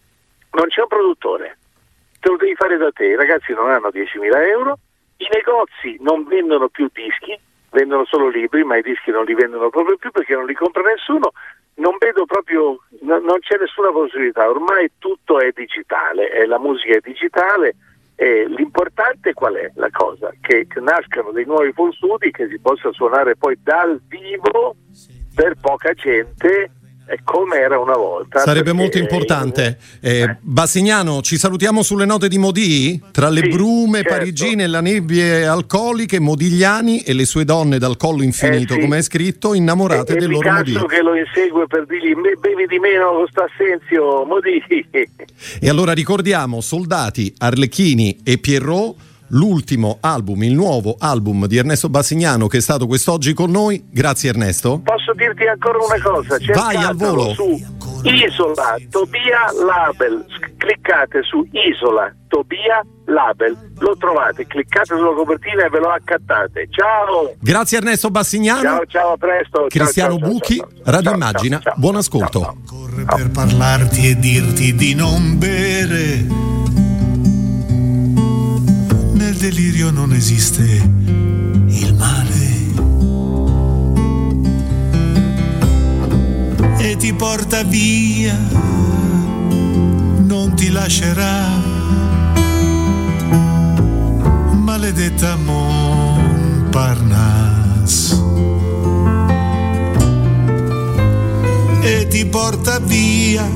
non c'è un produttore, te lo devi fare da te, i ragazzi non hanno diecimila euro, i negozi non vendono più dischi, vendono solo libri, ma i dischi non li vendono proprio più perché non li compra nessuno, non vedo proprio, no, non c'è nessuna possibilità, ormai tutto è digitale, eh, la musica è digitale. E l'importante qual è la cosa? Che, che nascano dei nuovi Fall Studio, che si possa suonare poi dal vivo per poca gente come era una volta. Sarebbe molto importante. Eh, eh. Bassignano, ci salutiamo sulle note di Modì? Tra le sì, brume certo. parigine e le nebbie alcoliche, Modigliani e le sue donne dal collo infinito, eh sì. come è scritto, innamorate e, del e loro Modì. Che lo insegue per dirgli bevi di meno con sto Assenzio, Modì. E allora ricordiamo Soldati, Arlecchini e Pierrot, l'ultimo album, il nuovo album di Ernesto Bassignano, che è stato quest'oggi con noi. Grazie Ernesto. Posso dirti ancora una cosa? Vai al volo. Su Isola Tobia Label, cliccate su Isola Tobia Label, lo trovate, cliccate sulla copertina e ve lo accattate. Ciao. Grazie Ernesto Bassignano. Ciao, ciao, a presto. Cristiano ciao, ciao, Bucchi, ciao, ciao, Radio ciao, Immagina. ciao, ciao. Buon ascolto. Ciao, ciao. Corre per parlarti e dirti di non bere. Nel delirio non esiste il male e ti porta via, non ti lascerà, maledetta Montparnasse, e ti porta via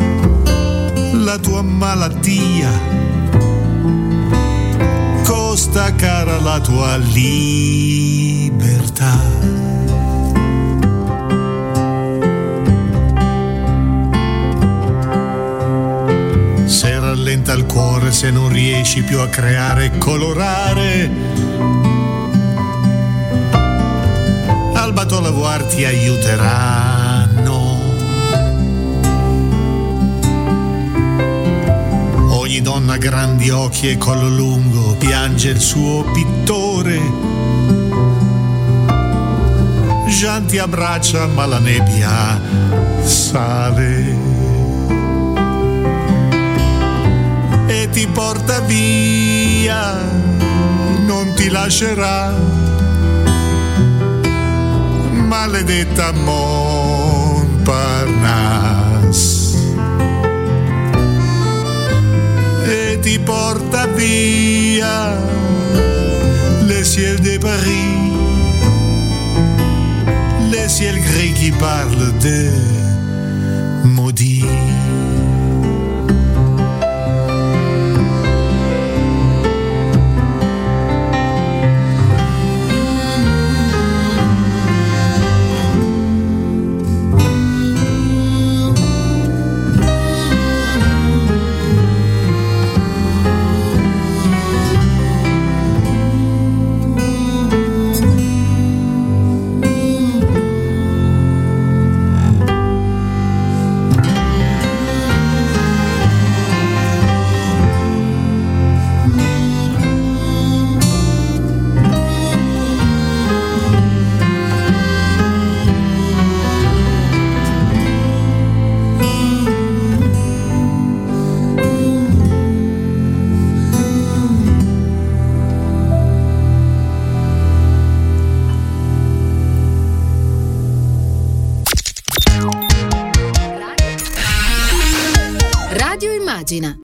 la tua malattia. costa cara la tua libertà. Se rallenta il cuore, se non riesci più a creare e colorare, al batolavuar ti aiuteranno. Ogni donna grandi occhi e collo lungo piange il suo pittore. Jean ti abbraccia ma la nebbia sale e ti porta via, non ti lascerà. Maledetta Montparnasse, e ti porta via le ciel de Paris, le ciel gris qui parle de maudit. Radio Immagina.